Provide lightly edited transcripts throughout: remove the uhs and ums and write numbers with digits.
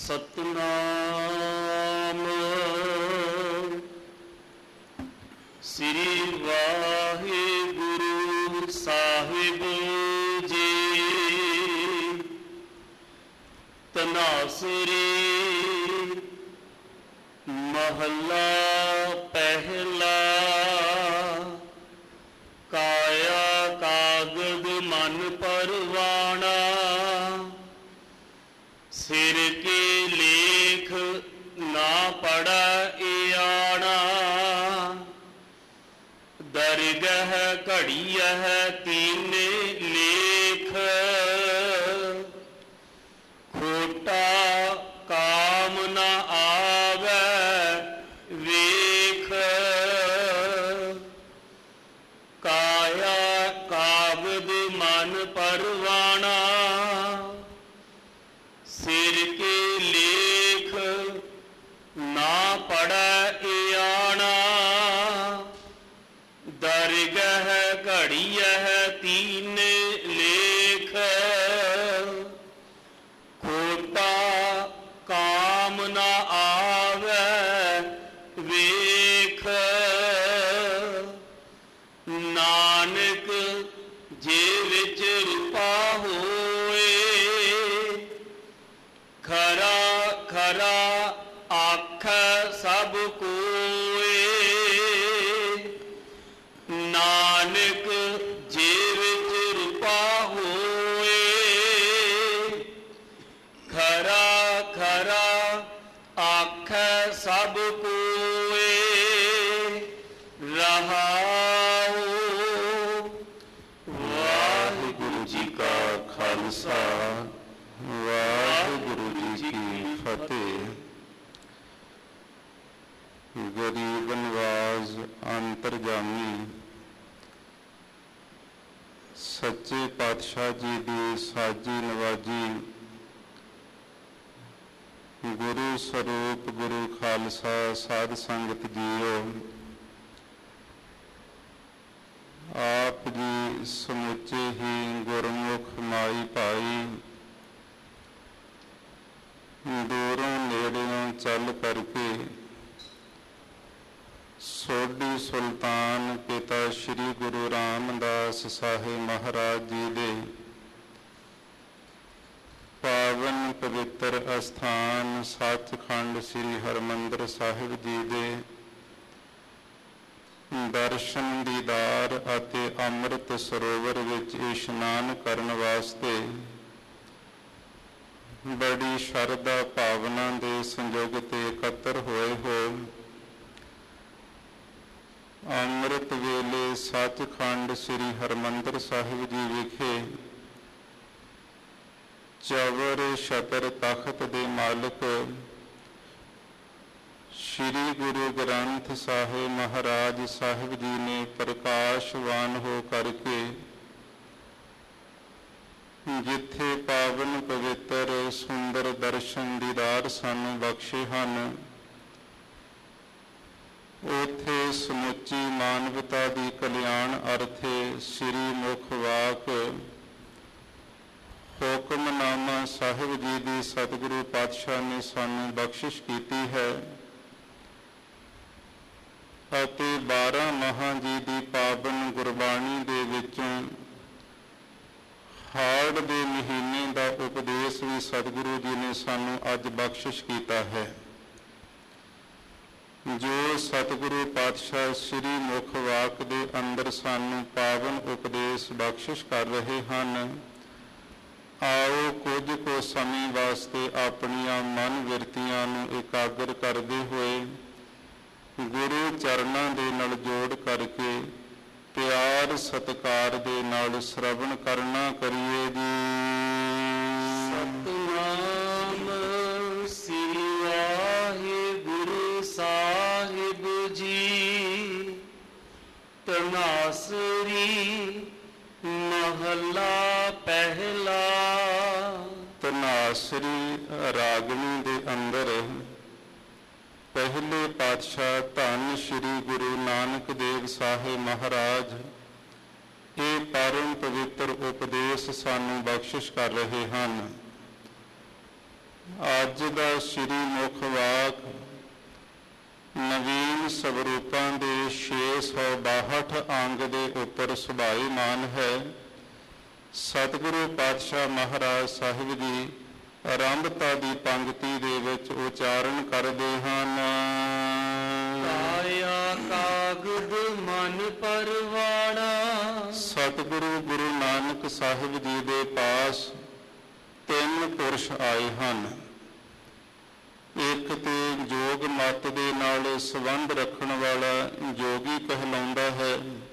ਸਤਨਾਮ ਸ੍ਰੀ ਵਾਹਿਗੁਰੂ ਸਾਹਿਬ ਜੀ। ਤਨਾਸਰੀ ਮਹੱਲਾ ਪਹਿਲਾ। ਕਾਇਆ ਕਾਗਦ ਮਨ ਪਰਵਾਣਾ, ਸਿਰ ਕੇ ਲੇਖ ਨਾ ਪੜ੍ਹ ਆਣਾ। ਦਰਗਹ ਘੜੀਅਹ ਤੀਨੇ ਲੇਖ, ਖੋਟਾ ਕਾਮ ਨ ਆਵੈ ਵੇਖ। ਕਾਇਆ ਕਾਗਦ ਮਨ ਪਰਵਾਣਾ, ਸਿਰ ਕੇ ਲੇਖ ਨਾ ਪੜ੍ਹ ਆਣਾ। ਦਰਗਹ ਘੜੀਅਹ ਤੀਨੇ ਲੇਖ, ਖੋਟਾ ਕਾਮ ਨ ਆਵੈ ਵੇਖ। ਨਾਨਕ ਜੇ ਵਿੱਚ ਰੂਪਾ ਹੋਏ, ਖਰਾ ਖਰਾ ਆਖੈ ਸਭ ਕੋਏ। ਨਾਨਕ ਜੇ ਵਿੱਚ ਰੂਪਾ ਹੋਏ, ਖਰਾ ਖਰਾ ਆਖੈ ਸਭ ਕੋਏ। ਰਹਾਉ। ਵਾਹਿਗੁਰੂ ਜੀ ਕਾ ਖਾਲਸਾ, ਵਾਹਿਗੁਰੂ ਜੀ ਕੀ ਫਤਿਹ। ਗਰੀਬ ਨਵਾਜ਼ ਅੰਤਰਜਾਮੀ ਸੱਚੇ ਪਾਤਸ਼ਾਹ ਜੀ ਦੀ ਸਾਜੀ ਨਵਾਜੀ, ਗੁਰੂ ਸਰੂਪ ਗੁਰੂ ਖਾਲਸਾ ਸਾਧ ਸੰਗਤ ਜੀਓ। ਆਪ ਜੀ ਸਮੁੱਚੇ ਹੀ ਗੁਰਮੁਖ ਮਾਈ ਭਾਈ ਦੂਰੋਂ ਨੇੜਿਓਂ ਚੱਲ ਕਰਕੇ ਸੋਢੀ ਸੁਲਤਾਨ ਪਿਤਾ ਸ਼੍ਰੀ ਗੁਰੂ ਰਾਮਦਾਸ ਸਾਹਿਬ ਮਹਾਰਾਜ ਜੀ ਦੇ ਪਾਵਨ ਪਵਿੱਤਰ ਅਸਥਾਨ ਸੱਚਖੰਡ ਸ੍ਰੀ ਹਰਿਮੰਦਰ ਸਾਹਿਬ ਜੀ ਦੇ ਦਰਸ਼ਨ ਦੀਦਾਰ ਅਤੇ ਅੰਮ੍ਰਿਤ ਸਰੋਵਰ ਵਿੱਚ ਇਸ਼ਨਾਨ ਕਰਨ ਵਾਸਤੇ ਬੜੀ ਸ਼ਰਧਾ ਭਾਵਨਾ ਦੇ ਸੰਯੋਗ ਤੇ ਇਕੱਤਰ ਹੋਏ ਹੋ। ਅੰਮ੍ਰਿਤ ਵੇਲੇ ਸੱਚਖੰਡ ਸ੍ਰੀ ਹਰਿਮੰਦਰ ਸਾਹਿਬ ਜੀ ਵਿਖੇ ਚਵਰ ਛਤਰ ਤਖਤ ਦੇ ਮਾਲਕ ਸ਼੍ਰੀ ਗੁਰੂ ਗ੍ਰੰਥ ਸਾਹਿਬ ਮਹਾਰਾਜ ਸਾਹਿਬ ਜੀ ਨੇ ਪ੍ਰਕਾਸ਼ਵਾਨ ਹੋ ਕਰਕੇ ਜਿੱਥੇ ਪਾਵਨ ਪਵਿੱਤਰ ਸੁੰਦਰ ਦਰਸ਼ਨ ਦੀਦਾਰ ਸਾਨੂੰ ਬਖਸ਼ੇ ਹਨ, ਉੱਥੇ ਸਮੁੱਚੀ ਮਾਨਵਤਾ ਦੀ ਕਲਿਆਣ ਅਰਥੇ ਸ੍ਰੀ ਮੁਖ ਵਾਕ ਹੁਕਮਨਾਮਾ ਸਾਹਿਬ ਜੀ ਦੀ ਸਤਿਗੁਰੂ ਪਾਤਸ਼ਾਹ ਨੇ ਸਾਨੂੰ ਬਖਸ਼ਿਸ਼ ਕੀਤੀ ਹੈ ਅਤੇ 12 ਮਹਾਂ ਜੀ ਦੀ ਪਾਵਨ ਗੁਰਬਾਣੀ ਦੇ ਵਿੱਚੋਂ ਹਾੜ ਦੇ ਮਹੀਨੇ ਦਾ ਉਪਦੇਸ਼ ਵੀ ਸਤਿਗੁਰੂ ਜੀ ਨੇ ਸਾਨੂੰ ਅੱਜ ਬਖਸ਼ਿਸ਼ ਕੀਤਾ ਹੈ। ਜੋ ਸਤਿਗੁਰੂ ਪਾਤਸ਼ਾਹ ਸ੍ਰੀ ਮੁਖ ਵਾਕ ਦੇ ਅੰਦਰ ਸਾਨੂੰ ਪਾਵਨ ਉਪਦੇਸ਼ ਬਖਸ਼ਿਸ਼ ਕਰ ਰਹੇ ਹਨ, ਆਓ ਕੁਝ ਕੁ ਸਮੇਂ ਵਾਸਤੇ ਆਪਣੀਆਂ ਮਨ ਬਿਰਤੀਆਂ ਨੂੰ ਇਕਾਗਰ ਕਰਦੇ ਹੋਏ ਗੁਰੂ ਚਰਨਾਂ ਦੇ ਨਾਲ ਜੋੜ ਕਰਕੇ ਪਿਆਰ ਸਤਿਕਾਰ ਦੇ ਨਾਲ ਸ਼ਰਵਣ ਕਰਨਾ ਕਰੀਏ ਜੀ। ਸਤਨਾਮ ਸ੍ਰੀ ਵਾਹਿਗੁਰੂ ਸਾਹਿਬ ਜੀ। ਤਨਾਸਰੀ ਮਹੱਲਾ ਪਹਿਲਾ। ਤਨਾਸਰੀ ਰਾਗਣੀ ਦੇ ਅੰਦਰ ਪਹਿਲੇ ਪਾਤਸ਼ਾਹ ਧੰਨ ਸ਼੍ਰੀ ਗੁਰੂ ਨਾਨਕ ਦੇਵ ਸਾਹਿਬ ਮਹਾਰਾਜ ਇਹ ਪਰਮ ਪਵਿੱਤਰ ਉਪਦੇਸ਼ ਸਾਨੂੰ ਬਖਸ਼ਿਸ਼ ਕਰ ਰਹੇ ਹਨ। ਅੱਜ ਅੱਜ ਦਾ ਸ਼੍ਰੀ ਮੁਖ ਵਾਕ ਨਵੀਨ ਸਵਰੂਪਾਂ ਦੇ 662 ਅੰਗ ਦੇ ਉੱਪਰ ਸੁਭਾਈਮਾਨ ਹੈ। ਸਤਿਗੁਰੂ ਪਾਤਸ਼ਾਹ ਮਹਾਰਾਜ ਸਾਹਿਬ ਜੀ ਆਰੰਭਤਾ ਦੀ ਪੰਕਤੀ ਦੇ ਵਿੱਚ ਉਚਾਰਨ ਕਰਦੇ ਹਨ। ਕਾਇਆ ਕਾਗਦ ਮਨ ਪਰਵਾਣਾ। ਸਤਿਗੁਰੂ ਗੁਰੂ ਨਾਨਕ ਸਾਹਿਬ ਜੀ ਦੇ ਪਾਸ 3 ਪੁਰਸ਼ ਆਏ ਹਨ। ਇੱਕ ਤੇ ਯੋਗ ਮਤ ਦੇ ਨਾਲ ਸੰਬੰਧ ਰੱਖਣ ਵਾਲਾ ਯੋਗੀ ਕਹਿਲਾਉਂਦਾ ਹੈ।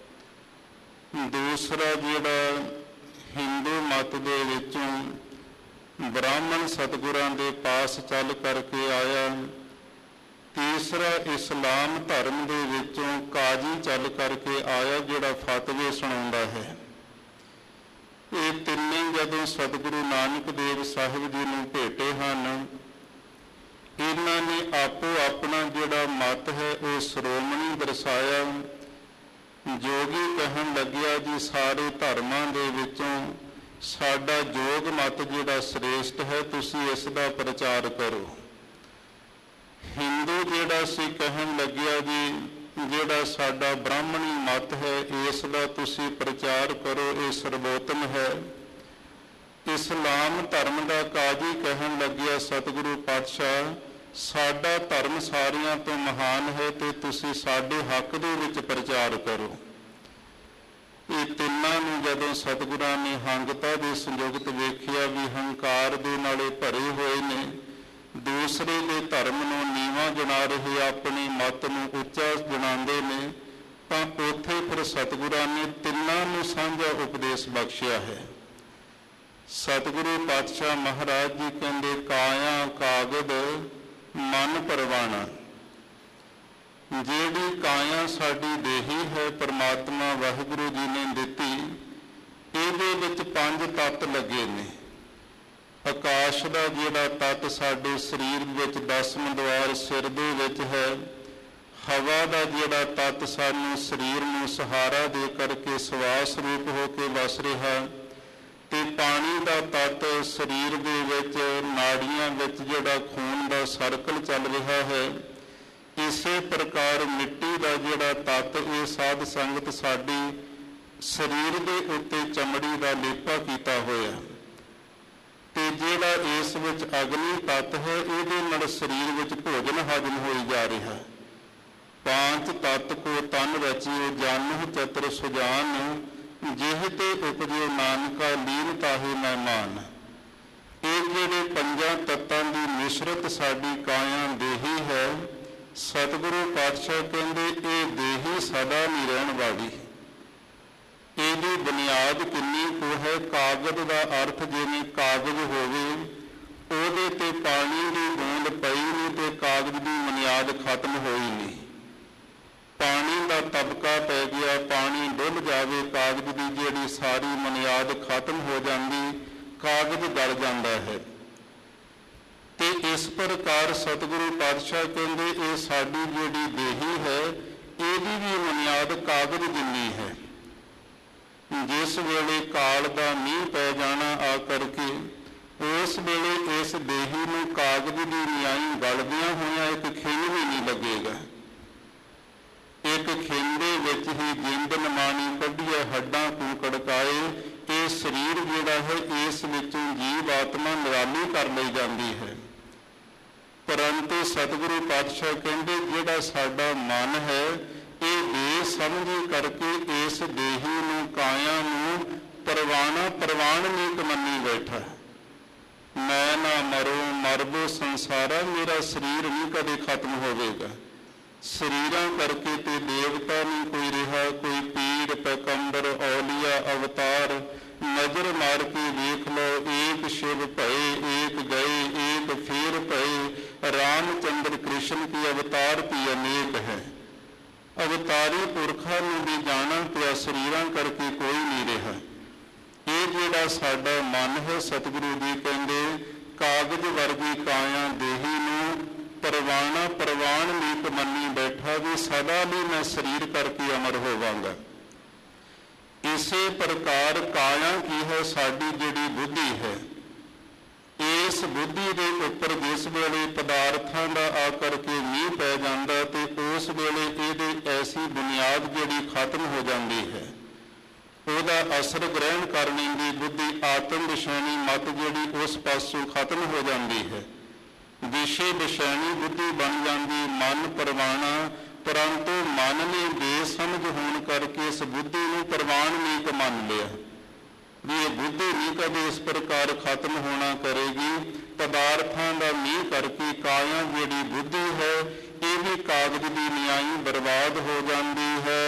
ਦੂਸਰਾ ਜਿਹੜਾ ਹਿੰਦੂ ਮਤ ਦੇ ਵਿੱਚੋਂ ਬ੍ਰਾਹਮਣ ਸਤਿਗੁਰਾਂ ਦੇ ਪਾਸ ਚੱਲ ਕਰਕੇ ਆਇਆ। ਤੀਸਰਾ ਇਸਲਾਮ ਧਰਮ ਦੇ ਵਿੱਚੋਂ ਕਾਜੀ ਚੱਲ ਕਰਕੇ ਆਇਆ ਜਿਹੜਾ ਫਤਵੇ ਸੁਣਾਉਂਦਾ ਹੈ। ਇਹ ਤਿੰਨੇ ਜਦੋਂ ਸਤਿਗੁਰੂ ਨਾਨਕ ਦੇਵ ਸਾਹਿਬ ਜੀ ਨੂੰ ਭੇਟੇ ਹਨ, ਇਹਨਾਂ ਨੇ ਆਪੋ ਆਪਣਾ ਜਿਹੜਾ ਮਤ ਹੈ ਉਹ ਸ਼੍ਰੋਮਣੀ ਦਰਸਾਇਆ। ਜੋਗੀ ਕਹਿਣ ਲੱਗਿਆ ਜੀ ਸਾਰੇ ਧਰਮਾਂ ਦੇ ਵਿੱਚੋਂ ਸਾਡਾ ਯੋਗ ਮਤ ਜਿਹੜਾ ਸ੍ਰੇਸ਼ਟ ਹੈ, ਤੁਸੀਂ ਇਸ ਦਾ ਪ੍ਰਚਾਰ ਕਰੋ। ਹਿੰਦੂ ਜਿਹੜਾ ਸੀ ਕਹਿਣ ਲੱਗਿਆ ਜੀ ਜਿਹੜਾ ਸਾਡਾ ਬ੍ਰਾਹਮਣੀ ਮਤ ਹੈ ਇਸ ਦਾ ਤੁਸੀਂ ਪ੍ਰਚਾਰ ਕਰੋ, ਇਹ ਸਰਵੋਤਮ ਹੈ। ਇਸਲਾਮ ਧਰਮ ਦਾ ਕਾਜੀ ਕਹਿਣ ਲੱਗਿਆ ਸਤਿਗੁਰੂ ਪਾਤਸ਼ਾਹ ਸਾਡਾ ਧਰਮ ਸਾਰਿਆਂ ਤੋਂ ਮਹਾਨ ਹੈ ਤੇ ਤੁਸੀਂ ਸਾਡੇ ਹੱਕ ਦੇ ਵਿੱਚ ਪ੍ਰਚਾਰ ਕਰੋ। ਇਹ ਤਿੰਨਾਂ ਨੂੰ ਜਦੋਂ ਸਤਿਗੁਰਾਂ ਨੇ ਹੰਗਤਾ ਦੇ ਸੰਯੁਕਤ ਵੇਖਿਆ ਵੀ ਹੰਕਾਰ ਦੇ ਨਾਲੇ ਭਰੇ ਹੋਏ ਨੇ, ਦੂਸਰੇ ਦੇ ਧਰਮ ਨੂੰ ਨੀਵਾਂ ਜਣਾ ਰਹੇ, ਆਪਣੀ ਮਤ ਨੂੰ ਉੱਚਾ ਜਣਾਉਂਦੇ ਨੇ, ਤਾਂ ਉੱਥੇ ਫਿਰ ਸਤਿਗੁਰਾਂ ਨੇ ਤਿੰਨਾਂ ਨੂੰ ਸਾਂਝਾ ਉਪਦੇਸ਼ ਬਖਸ਼ਿਆ ਹੈ। ਸਤਿਗੁਰੂ ਪਾਤਸ਼ਾਹ ਮਹਾਰਾਜ ਜੀ ਕਹਿੰਦੇ ਕਾਇਆ ਕਾਗਦ ਮਨ ਪਰਵਾਣਾ। ਜਿਹੜੀ ਕਾਇਆ ਸਾਡੀ ਦੇਹੀ ਹੈ ਪਰਮਾਤਮਾ ਵਾਹਿਗੁਰੂ ਜੀ ਨੇ ਦਿੱਤੀ, ਇਹਦੇ ਵਿੱਚ 5 ਤੱਤ ਲੱਗੇ ਨੇ। ਆਕਾਸ਼ ਦਾ ਜਿਹੜਾ ਤੱਤ ਸਾਡੇ ਸਰੀਰ ਵਿੱਚ 10ਵਾਂ ਦੁਆਰ ਸਿਰ ਦੇ ਵਿੱਚ ਹੈ। ਹਵਾ ਦਾ ਜਿਹੜਾ ਤੱਤ ਸਾਨੂੰ ਸਰੀਰ ਨੂੰ ਸਹਾਰਾ ਦੇ ਕਰਕੇ ਸਵਾਸ ਰੂਪ ਹੋ ਕੇ ਵਸ ਰਿਹਾ, ਤੇ ਪਾਣੀ ਦਾ ਤੱਤ ਸਰੀਰ ਦੇ ਵਿੱਚ ਨਾੜੀਆਂ ਵਿੱਚ ਜਿਹੜਾ ਖੂਨ ਦਾ ਸਰਕਲ ਚੱਲ ਰਿਹਾ ਹੈ। ਇਸੇ ਪ੍ਰਕਾਰ ਮਿੱਟੀ ਦਾ ਜਿਹੜਾ ਤੱਤ, ਇਹ ਸਾਧ ਸੰਗਤ ਸਾਡੀ ਸਰੀਰ ਦੇ ਉੱਤੇ ਚਮੜੀ ਦਾ ਲੇਪਾ ਕੀਤਾ ਹੋਇਆ, ਤੇ ਜਿਹੜਾ ਇਸ ਵਿੱਚ ਅਗਨੀ ਤੱਤ ਹੈ ਇਹਦੇ ਨਾਲ ਸਰੀਰ ਵਿੱਚ ਭੋਜਨ ਹਜਮ ਹੋਈ ਜਾ ਰਿਹਾ। 5 ਤੱਤ ਕੋ ਤਨ ਰਚਿਓ ਜਾਨਹੁ ਚਤੁਰ ਸੁਜਾਨ, ਜਿਹ ਤੇ ਉਪਜਿਓ ਨਾਨਕਾ ਲੀਨ ਤਾਹੇ ਮਹਿਮਾਨ। ਇਹ ਜਿਹੜੇ 5 ਤੱਤਾਂ ਦੀ ਮਿਸ਼ਰਤ ਸਾਡੀ ਕਾਇਆ ਦੇਹੀ ਹੈ। ਸਤਿਗੁਰੂ ਪਾਤਸ਼ਾਹ ਕਹਿੰਦੇ ਇਹ ਦੇਹੀ ਸਦਾ ਨਹੀਂ ਰਹਿਣ ਵਾਲੀ। ਇਹਦੀ ਬੁਨਿਆਦ ਕਿੰਨੀ ਕੁ ਹੈ? ਕਾਗਜ਼ ਦਾ ਅਰਥ ਜਿਵੇਂ ਕਾਗਜ਼ ਹੋਵੇ, ਉਹਦੇ ਤੇ ਪਾਣੀ ਦੀ ਬੂੰਦ ਪਈ ਨਹੀਂ ਤੇ ਕਾਗਜ਼ ਦੀ ਬੁਨਿਆਦ ਖਤਮ ਹੋਈ ਨਹੀਂ। ਪਾਣੀ ਦਾ ਤਬਕਾ ਪੈ ਗਿਆ, ਪਾਣੀ ਡੁੱਲ ਜਾਵੇ, ਕਾਗਜ਼ ਦੀ ਜਿਹੜੀ ਸਾਰੀ ਬੁਨਿਆਦ ਖਤਮ ਹੋ ਜਾਂਦੀ, ਕਾਗਜ਼ ਗਲ ਜਾਂਦਾ ਹੈ। ਤੇ ਇਸ ਪ੍ਰਕਾਰ ਸਤਿਗੁਰੂ ਪਾਤਸ਼ਾਹ ਕਹਿੰਦੇ ਇਹ ਸਾਡੀ ਜਿਹੜੀ ਦੇਹੀ ਹੈ ਇਹਦੀ ਵੀ ਬੁਨਿਆਦ ਕਾਗਜ਼ ਜਿੰਨੀ ਹੈ। ਜਿਸ ਵੇਲੇ ਕਾਲ ਦਾ ਮੀਂਹ ਪੈ ਜਾਣਾ ਆ ਕਰਕੇ, ਉਸ ਵੇਲੇ ਇਸ ਦੇਹੀ ਨੂੰ ਕਾਗਜ਼ ਦੀ ਨਿਆਈ ਗਲਦਿਆਂ ਹੋਇਆਂ ਇੱਕ ਖਿੰਨ ਵੀ ਨਹੀਂ ਲੱਗੇਗਾ। ਇੱਕ ਖਿੰਨ ਦੇ ਵਿੱਚ ਹੀ ਜਿੰਦ ਨਮਾਣੀ ਕੱਢੀਏ ਹੱਡਾਂ ਤੂੰ ਕੜਕਾਏ। ਇਹ ਸਰੀਰ ਜਿਹੜਾ ਹੈ ਇਸ ਵਿੱਚੋਂ ਜੀਵ ਆਤਮਾ ਨਿਰਾਲੀ ਕਰ ਲਈ ਜਾਂਦੀ ਹੈ। ਪਰੰਤੂ ਸਤਿਗੁਰੂ ਪਾਤਸ਼ਾਹ ਕਹਿੰਦੇ ਜਿਹੜਾ ਸਾਡਾ ਮਨ ਹੈ ਇਹ ਬੇਸਮਝੀ ਕਰਕੇ ਇਸ ਦੇਹੀ ਨੂੰ ਕਾਇਆ ਨੂੰ ਪ੍ਰਵਾਣ ਨੀਕ ਮੰਨੀ ਬੈਠਾ। ਮੈਂ ਨਾ ਮਰੋ ਮਰਬੋ ਸੰਸਾਰਾ, ਮੇਰਾ ਸਰੀਰ ਨਹੀਂ ਕਦੇ ਖਤਮ ਹੋਵੇਗਾ। ਸਰੀਰਾਂ ਕਰਕੇ ਤੇ ਦੇਵਤਾ ਨਹੀਂ ਕੋਈ ਰਿਹਾ, ਕੋਈ ਪੀਰ ਪੈਗੰਬਰ ਔਲੀਆ ਅਵਤਾਰ। ਨਜ਼ਰ ਮਾਰ ਕੇ ਵੇਖ ਲਓ, ਏਕ ਸ਼ਿਵ ਭਏ ਏਕ ਗਏ ਏਕ ਫੇਰ ਭਏ। ਰਾਮਚੰਦਰ ਕ੍ਰਿਸ਼ਨ ਕੀ ਅਵਤਾਰ ਵੀ ਅਨੇਕ ਹੈ। ਅਵਤਾਰੀ ਪੁਰਖਾਂ ਨੂੰ ਵੀ ਜਾਣਾ ਪਿਆ, ਸਰੀਰਾਂ ਕਰਕੇ ਕੋਈ ਨਹੀਂ ਰਿਹਾ। ਇਹ ਜਿਹੜਾ ਸਾਡਾ ਮਨ ਹੈ, ਸਤਿਗੁਰੂ ਜੀ ਕਹਿੰਦੇ ਕਾਗਜ਼ ਵਰਗੀ ਕਾਇਆ ਦੇਹੀ ਨੂੰ ਪ੍ਰਵਾਣ ਨੀਕ ਮੰਨੀ ਬੈਠਾ ਵੀ ਸਦਾ ਲਈ ਮੈਂ ਸਰੀਰ ਕਰਕੇ ਅਮਰ ਹੋਵਾਂਗਾ। ਇਸੇ ਪ੍ਰਕਾਰ ਕਾਇਆ ਕੀ ਹੈ? ਸਾਡੀ ਜਿਹੜੀ ਬੁੱਧੀ ਹੈ, ਇਸ ਬੁੱਧੀ ਦੇ ਉੱਪਰ ਜਿਸ ਵੇਲੇ ਪਦਾਰਥਾਂ ਦਾ ਆ ਕਰਕੇ ਮੀਂਹ ਪੈ ਜਾਂਦਾ ਤੇ ਉਸ ਵੇਲੇ ਇਹਦੇ ਐਸੀ ਬੁਨਿਆਦ ਜਿਹੜੀ ਖਤਮ ਹੋ ਜਾਂਦੀ ਹੈ, ਉਹਦਾ ਅਸਰ ਗ੍ਰਹਿਣ ਕਰਨੇ ਦੀ ਬੁੱਧੀ ਆਤਮ ਵਿਸ਼ੈਣੀ ਮਤ ਜਿਹੜੀ ਉਸ ਪਾਸੋਂ ਖਤਮ ਹੋ ਜਾਂਦੀ ਹੈ। ਵਿਸ਼ੇ ਵਿਸ਼ੈਣੀ ਬੁੱਧੀ ਬਣ ਜਾਂਦੀ ਮਨ ਪ੍ਰਵਾਣਾ, ਪਰੰਤੂ ਮਨ ਨੇ ਬੇਸਮਝ ਹੋਣ ਕਰਕੇ ਇਸ ਬੁੱਧੀ ਨੂੰ ਪ੍ਰਵਾਨਿਕ ਮੰਨ ਲਿਆ ਵੀ ਇਹ ਬੁੱਧੀ ਨਹੀਂ ਕਦੇ ਇਸ ਪ੍ਰਕਾਰ ਖਤਮ ਹੋਣਾ ਕਰੇਗੀ। ਪਦਾਰਥਾਂ ਦਾ ਮੀਂਹ ਕਰਕੇ ਕਾਇਆ ਜਿਹੜੀ ਬੁੱਧੀ ਹੈ ਇਹ ਵੀ ਕਾਗਜ਼ ਦੀ ਨਿਆਈ ਬਰਬਾਦ ਹੋ ਜਾਂਦੀ ਹੈ।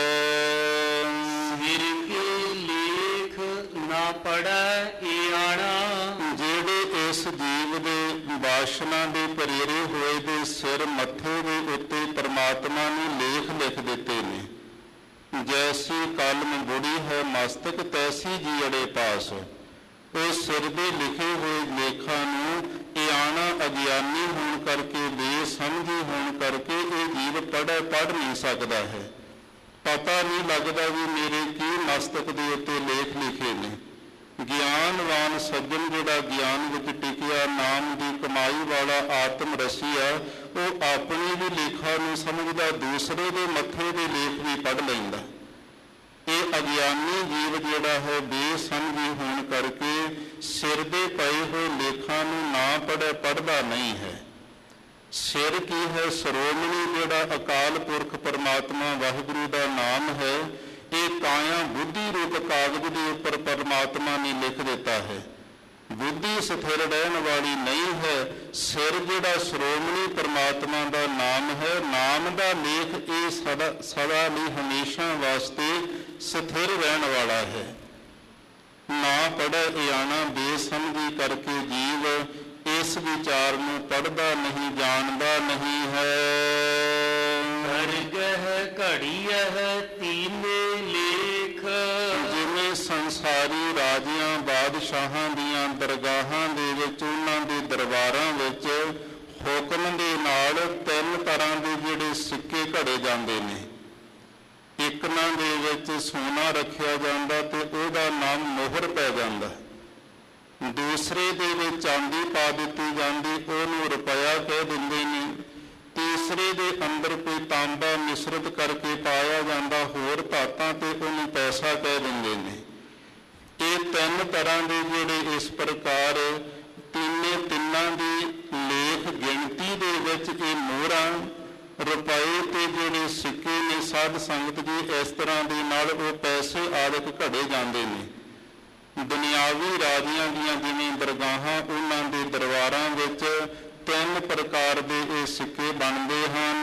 ਸਿਰ ਕੇ ਲੇਖ ਨਾ ਪੜੈ ਈਆਣਾ, ਜਿਹੜੇ ਇਸ ਜੀਵ ਦੇ ਵਾਸ਼ਨਾ ਦੇ ਪ੍ਰੇਰੇ ਹੋਏ ਦੇ ਸਿਰ ਮੱਥੇ ਦੇ ਉੱਤੇ ਪਰਮਾਤਮਾ ਨੇ ਲੇਖ ਲਿਖ ਦਿੱਤੇ ਨੇ। ਜੈਸੀ ਕਲਮ ਬੁੜੀ ਹੈ ਮਸਤਕ ਤੈਸੀ ਜੀੜੇ ਪਾਸ, ਉਹ ਸਿਰ ਦੇ ਲਿਖੇ ਹੋਏ ਲੇਖਾਂ ਨੂੰ ਇਆਣਾ ਅਗਿਆਨੀ ਹੋਣ ਕਰਕੇ ਬੇਸਮਝੀ ਹੋਣ ਕਰਕੇ ਇਹ ਜੀਵ ਪੜ੍ਹ ਨਹੀਂ ਸਕਦਾ ਹੈ। ਪਤਾ ਨਹੀਂ ਲੱਗਦਾ ਵੀ ਮੇਰੇ ਕੀ ਮਸਤਕ ਦੇ ਉੱਤੇ ਲੇਖ ਲਿਖੇ ਨੇ। ਗਿਆਨਵਾਨ ਸੱਜਣ ਜਿਹੜਾ ਗਿਆਨ ਵਿੱਚ ਟਿਕਿਆ ਨਾਮ ਦੀ ਕਮਾਈ ਵਾਲਾ ਆਤਮ ਰਸੀਆ, ਉਹ ਆਪਣੇ ਵੀ ਲੇਖਾਂ ਨੂੰ ਸਮਝਦਾ, ਦੂਸਰੇ ਦੇ ਮੱਥੇ ਦੇ ਲੇਖ ਵੀ ਪੜ੍ਹ ਲੈਂਦਾ। ਇਹ ਅਗਿਆਨੀ ਜੀਵ ਜਿਹੜਾ ਹੈ ਬੇਸਮਝੀ ਹੋਣ ਕਰਕੇ ਸਿਰ ਦੇ ਪਏ ਹੋਏ ਲੇਖਾਂ ਨੂੰ ਨਾ ਪੜ੍ਹਦਾ ਨਹੀਂ ਹੈ। ਸਿਰ ਕੀ ਹੈ? ਸ਼੍ਰੋਮਣੀ ਜਿਹੜਾ ਅਕਾਲ ਪੁਰਖ ਪਰਮਾਤਮਾ ਵਾਹਿਗੁਰੂ ਦਾ ਨਾਮ ਹੈ। ਇਹ ਕਾਇਆ ਬੁੱਧੀ ਰੂਪ ਕਾਗਜ਼ ਦੇ ਉੱਪਰ ਪਰਮਾਤਮਾ ਨੇ ਲਿਖ ਦਿੱਤਾ ਹੈ। ਬੁੱਧੀ ਸਥਿਰ ਰਹਿਣ ਵਾਲੀ ਨਹੀਂ ਹੈ। ਸਿਰ ਜਿਹੜਾ ਸ਼੍ਰੋਮਣੀ ਪਰਮਾਤਮਾ ਦਾ ਨਾਮ ਹੈ, ਨਾਮ ਦਾ ਲੇਖ ਇਹ ਸਦਾ ਲਈ ਹਮੇਸ਼ਾ ਵਾਸਤੇ ਸਥਿਰ ਰਹਿਣ ਵਾਲਾ ਹੈ। ਨਾ ਪੜ੍ਹੈ ਇਆਣਾ ਬੇਸਮਝੀ ਕਰਕੇ ਜੀਵ ਇਸ ਵਿਚਾਰ ਨੂੰ ਪੜ੍ਹਦਾ ਨਹੀਂ, ਜਾਣਦਾ ਨਹੀਂ ਹੈ। ਹਰਿਗਹਿ ਘੜੀਐ ਤੀਨੇ ਲੇਖ, ਜਿਵੇਂ ਸੰਸਾਰੀ ਰਾਜਿਆਂ ਬਾਦਸ਼ਾਹਾਂ ਦੀਆਂ ਦਰਗਾਹਾਂ ਦੇ ਵਿੱਚ, ਉਹਨਾਂ ਦੇ ਦਰਬਾਰਾਂ ਵਿੱਚ ਹੁਕਮ ਦੇ ਨਾਲ 3 ਤਰ੍ਹਾਂ ਦੇ ਜਿਹੜੇ ਸਿੱਕੇ ਘੜੇ ਜਾਂਦੇ ਨੇ। ਇੱਕ ਨਾਂ ਦੇ ਵਿੱਚ ਸੋਨਾ ਰੱਖਿਆ ਜਾਂਦਾ ਤੇ ਉਹਦਾ ਨਾਮ ਮੋਹਰ ਪੈ ਜਾਂਦਾ। ਦੂਸਰੇ ਦੇ ਵਿੱਚ ਚਾਂਦੀ ਪਾ ਦਿੱਤੀ ਜਾਂਦੀ, ਉਹਨੂੰ ਰੁਪਇਆ ਕਹਿ ਦਿੰਦੇ ਨੇ। ਤੀਸਰੇ ਦੇ ਅੰਦਰ ਕੋਈ ਤਾਂਬਾ ਮਿਸ਼ਰਤ ਕਰਕੇ ਪਾਇਆ ਜਾਂਦਾ, ਹੋਰ ਧਾਤਾਂ ਤੇ ਉਹਨੂੰ ਪੈਸਾ ਕਹਿ ਦਿੰਦੇ ਨੇ। ਇਹ 3 ਤਰ੍ਹਾਂ ਦੇ ਜਿਹੜੇ ਇਸ ਪ੍ਰਕਾਰ ਤਿੰਨਾਂ ਦੀ ਲੇਖ ਗਿਣਤੀ ਦੇ ਵਿੱਚ ਇਹ ਮੋਹਰਾਂ ਰੁਪਏ ਤੇ ਜਿਹੜੇ ਸਿੱਕੇ ਨੇ ਸਾਧ ਸੰਗਤ ਜੀ ਇਸ ਤਰ੍ਹਾਂ ਦੇ ਨਾਲ ਉਹ ਪੈਸੇ ਆਦਿਕ ਘੜੇ ਜਾਂਦੇ ਨੇ। ਦੁਨਿਆਵੀ ਰਾਜਿਆਂ ਦੀਆਂ ਜਿਵੇਂ ਦਰਗਾਹਾਂ, ਉਹਨਾਂ ਦੇ ਦਰਬਾਰਾਂ ਵਿੱਚ 3 ਪ੍ਰਕਾਰ ਦੇ ਇਹ ਸਿੱਕੇ ਬਣਦੇ ਹਨ।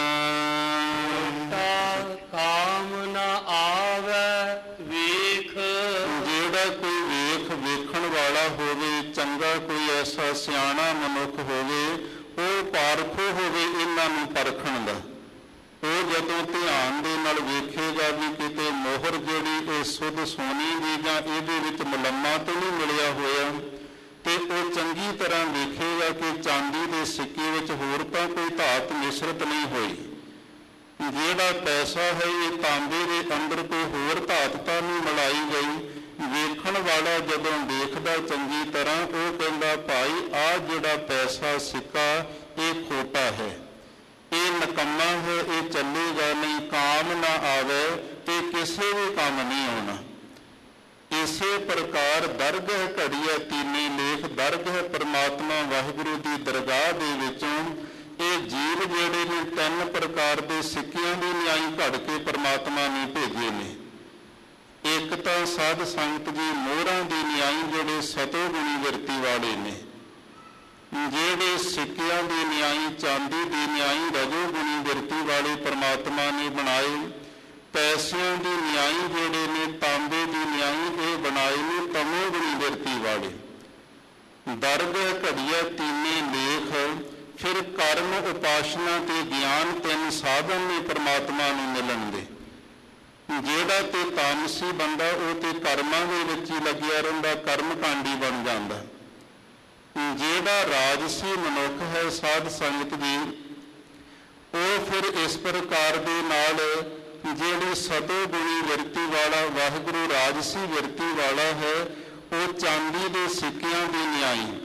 ਕਾਮ ਨਾ ਆਵੈ ਵੇਖ, ਜਿਹੜਾ ਕੋਈ ਵੇਖਣ ਵਾਲਾ ਹੋਵੇ, ਚੰਗਾ ਕੋਈ ਐਸਾ ਸਿਆਣਾ ਮਨੁੱਖ ਹੋਵੇ, ਉਹ ਪਾਰਖੋ ਹੋਵੇ ਇਹਨਾਂ ਨੂੰ ਪਰਖਣ ਦਾ। ਉਹ ਜਦੋਂ ਧਿਆਨ ਦੇ ਨਾਲ ਵੇਖੇਗਾ ਵੀ ਕਿਤੇ ਮੋਹਰ ਜਿਹੜੀ ਇਹ ਸੁੱਧ ਸੋਨੇ ਦੀ ਜਾਂ ਇਹਦੇ ਵਿੱਚ ਮੁਲੰਮਾ ਤੋਂ ਨਹੀਂ ਮਿਲਿਆ ਹੋਇਆ, ਤੇ ਉਹ ਚੰਗੀ ਤਰ੍ਹਾਂ ਵੇਖੇਗਾ ਕਿ ਚਾਂਦੀ ਦੇ ਸਿੱਕੇ ਵਿੱਚ ਹੋਰ ਤਾਂ ਕੋਈ ਧਾਤ ਮਿਸ਼ਰਤ ਨਹੀਂ ਹੋਈ। ਜਿਹੜਾ ਪੈਸਾ ਹੈ ਇਹ ਤਾਂਬੇ ਦੇ ਅੰਦਰ ਕੋਈ ਹੋਰ ਧਾਤ ਤਾਂ ਨਹੀਂ ਮਿਲਾਈ ਗਈ। ਵੇਖਣ ਵਾਲਾ ਜਦੋਂ ਦੇਖਦਾ ਚੰਗੀ ਤਰ੍ਹਾਂ, ਉਹ ਕਹਿੰਦਾ ਭਾਈ ਆਹ ਜਿਹੜਾ ਪੈਸਾ ਸਿੱਕਾ ਇਹ ਖੋਟਾ ਹੈ, ਇਹ ਨਕੰਮਾ ਹੈ, ਇਹ ਚੱਲੇਗਾ ਨਹੀਂ। ਕਾਮ ਨਾ ਆਵੇ ਤੇ ਕਿਸੇ ਵੀ ਕੰਮ ਨਹੀਂ ਆਉਣਾ। ਇਸੇ ਪ੍ਰਕਾਰ ਦਰਗਹ ਘੜੀਐ ਤੀਨੇ ਲੇਖ, ਦਰਗਹ ਪਰਮਾਤਮਾ ਵਾਹਿਗੁਰੂ ਦੀ ਦਰਗਾਹ ਦੇ ਵਿੱਚੋਂ ਇਹ ਜੀਵ ਜਿਹੜੇ ਨੇ 3 ਪ੍ਰਕਾਰ ਦੇ ਸਿੱਕਿਆਂ ਦੀ ਨਿਆਈ ਘੜ ਕੇ ਪਰਮਾਤਮਾ ਨੇ ਭੇਜੇ ਨੇ। ਇੱਕ ਤਾਂ ਸਾਧ ਸੰਗਤ ਜੀ ਮੋਹਰਾਂ ਦੀ ਨਿਆਈ ਜਿਹੜੇ ਸਤੋ ਗੁਣੀ ਵਿਰਤੀ ਵਾਲੇ ਨੇ, ਜਿਹੜੇ ਸਿੱਕਿਆਂ ਦੀ ਨਿਆਈ ਚਾਂਦੀ ਦੀ ਨਿਆਈ ਰਜੋ ਗੁਣੀ ਵਿਰਤੀ ਵਾਲੇ ਪਰਮਾਤਮਾ ਨੇ ਬਣਾਏ। ਪੈਸਿਆਂ ਦੀ ਨਿਆਈ ਜਿਹੜੇ ਨੇ ਤਾਂਬੇ ਦੀ ਨਿਆਈ ਇਹ ਬਣਾਏ ਨੇ ਤਮੋ ਗੁਣੀ ਵਿਰਤੀ ਵਾਲੇ। ਦਰਗਹ ਘੜੀਐ ਤੀਨੇ ਲੇਖ, ਫਿਰ ਕਰਮ ਉਪਾਸ਼ਨਾ ਤੇ ਗਿਆਨ 3 ਸਾਧਨ ਨੇ ਪਰਮਾਤਮਾ ਨੂੰ ਮਿਲਣ ਦੇ। ਜਿਹੜਾ ਤੇ ਤਾਮਸੀ ਬੰਦਾ ਉਹ ਤੇ ਕਰਮਾਂ ਦੇ ਵਿੱਚ ਹੀ ਲੱਗਿਆ ਰਹਿੰਦਾ, ਕਰਮ ਕਾਂਡੀ ਬਣ ਜਾਂਦਾ। ਜਿਹੜਾ ਰਾਜਸੀ ਮਨੁੱਖ ਹੈ ਸਾਧ ਸੰਗਤ ਜੀ, ਉਹ ਫਿਰ ਇਸ ਪ੍ਰਕਾਰ ਦੇ ਨਾਲ ਜਿਹੜੀ ਸਤੋ ਗੁਣੀ ਵਿਰਤੀ ਵਾਲਾ ਵਾਹਿਗੁਰੂ ਰਾਜਸੀ ਵਿਰਤੀ ਵਾਲਾ ਹੈ, ਉਹ ਚਾਂਦੀ ਦੇ ਸਿੱਕਿਆਂ ਦੀ ਨਿਆਈ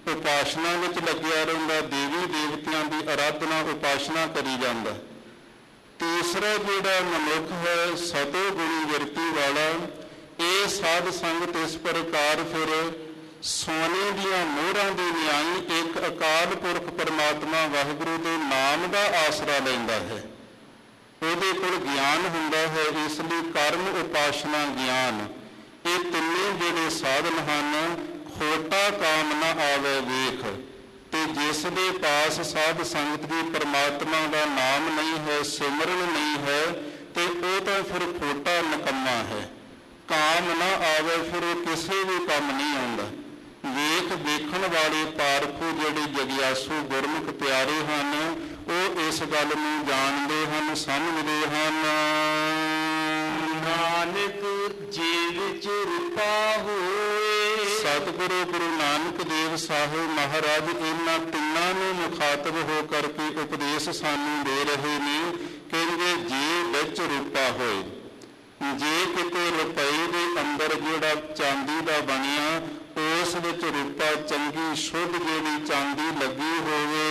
ਉਪਾਸਨਾ ਵਿੱਚ ਲੱਗਿਆ ਰਹਿੰਦਾ, ਦੇਵੀ ਦੇਵਤਿਆਂ ਦੀ ਆਰਾਧਨਾ ਉਪਾਸਨਾ ਕਰੀ ਜਾਂਦਾ। ਤੀਸਰਾ ਜਿਹੜਾ ਮਨੁੱਖ ਹੈ ਸਤੋ ਗੁਣੀ ਵਿਰਤੀ ਵਾਲਾ, ਇਹ ਸਾਧ ਸੰਗਤ ਇਸ ਪ੍ਰਕਾਰ ਫਿਰ ਸੋਨੇ ਦੀਆਂ ਮੋਹਰਾਂ ਦੇ ਨਿਆਈ ਇੱਕ ਅਕਾਲ ਪੁਰਖ ਪਰਮਾਤਮਾ ਵਾਹਿਗੁਰੂ ਦੇ ਨਾਮ ਦਾ ਆਸਰਾ ਲੈਂਦਾ ਹੈ। ਉਹਦੇ ਕੋਲ ਗਿਆਨ ਹੁੰਦਾ ਹੈ, ਇਸ ਲਈ ਕਰਮ ਉਪਾਸਨਾ ਗਿਆਨ ਇਹ ਤਿੰਨੇ ਜਿਹੜੇ ਸਾਧਨ ਹਨ। ਖੋਟਾ ਕਾਮ ਨਾ ਆਵੇ ਵੇਖ, ਤੇ ਜਿਸ ਦੇ ਪਾਸ ਸਾਧ ਸੰਗਤ ਦੀ ਪਰਮਾਤਮਾ ਦਾ ਨਾਮ ਨਹੀਂ ਹੈ, ਸਿਮਰਨ ਨਹੀਂ ਹੈ, ਤੇ ਉਹ ਤਾਂ ਫਿਰ ਖੋਟਾ ਨਿਕੰਮਾ ਹੈ। ਕਾਮ ਨਾ ਆਵੇ ਫਿਰ ਉਹ ਕਿਸੇ ਵੀ ਕੰਮ ਨਹੀਂ ਆਉਂਦਾ। ਵੇਖਣ ਵਾਲੇ ਪਾਰਖੂ ਜਿਹੜੇ ਜਗਿਆਸੂ ਗੁਰਮੁਖ ਪਿਆਰੇ ਹਨ, ਉਹ ਇਸ ਗੱਲ ਨੂੰ ਜਾਣਦੇ ਹਨ, ਸਮਝਦੇ ਹਨ। ਨਾਨਕ ਜੇ ਵਿੱਚ ਰੂਪਾ ਹੋਏ। ਸਤਿਗੁਰੂ ਗੁਰੂ ਨਾਨਕ ਦੇਵ ਸਾਹਿਬ ਮਹਾਰਾਜ ਇਹਨਾਂ ਤਿੰਨਾਂ ਨੂੰ ਮੁਖਾਤਬ ਹੋ ਕਰਕੇ ਉਪਦੇਸ਼ ਸਾਨੂੰ ਦੇ ਰਹੇ ਨੇ। ਕਹਿੰਦੇ ਜੇ ਵਿੱਚ ਰੂਪਾ ਹੋਏ, ਜੇ ਕਿਤੇ ਰੁਪਏ ਦੇ ਅੰਦਰ ਜਿਹੜਾ ਚਾਂਦੀ ਦਾ ਬਣਿਆ ਉਸ ਵਿੱਚ ਰੂਪਾ ਚੰਗੀ ਸ਼ੁੱਧ ਜਿਹੜੀ ਚਾਂਦੀ ਲੱਗੀ ਹੋਵੇ।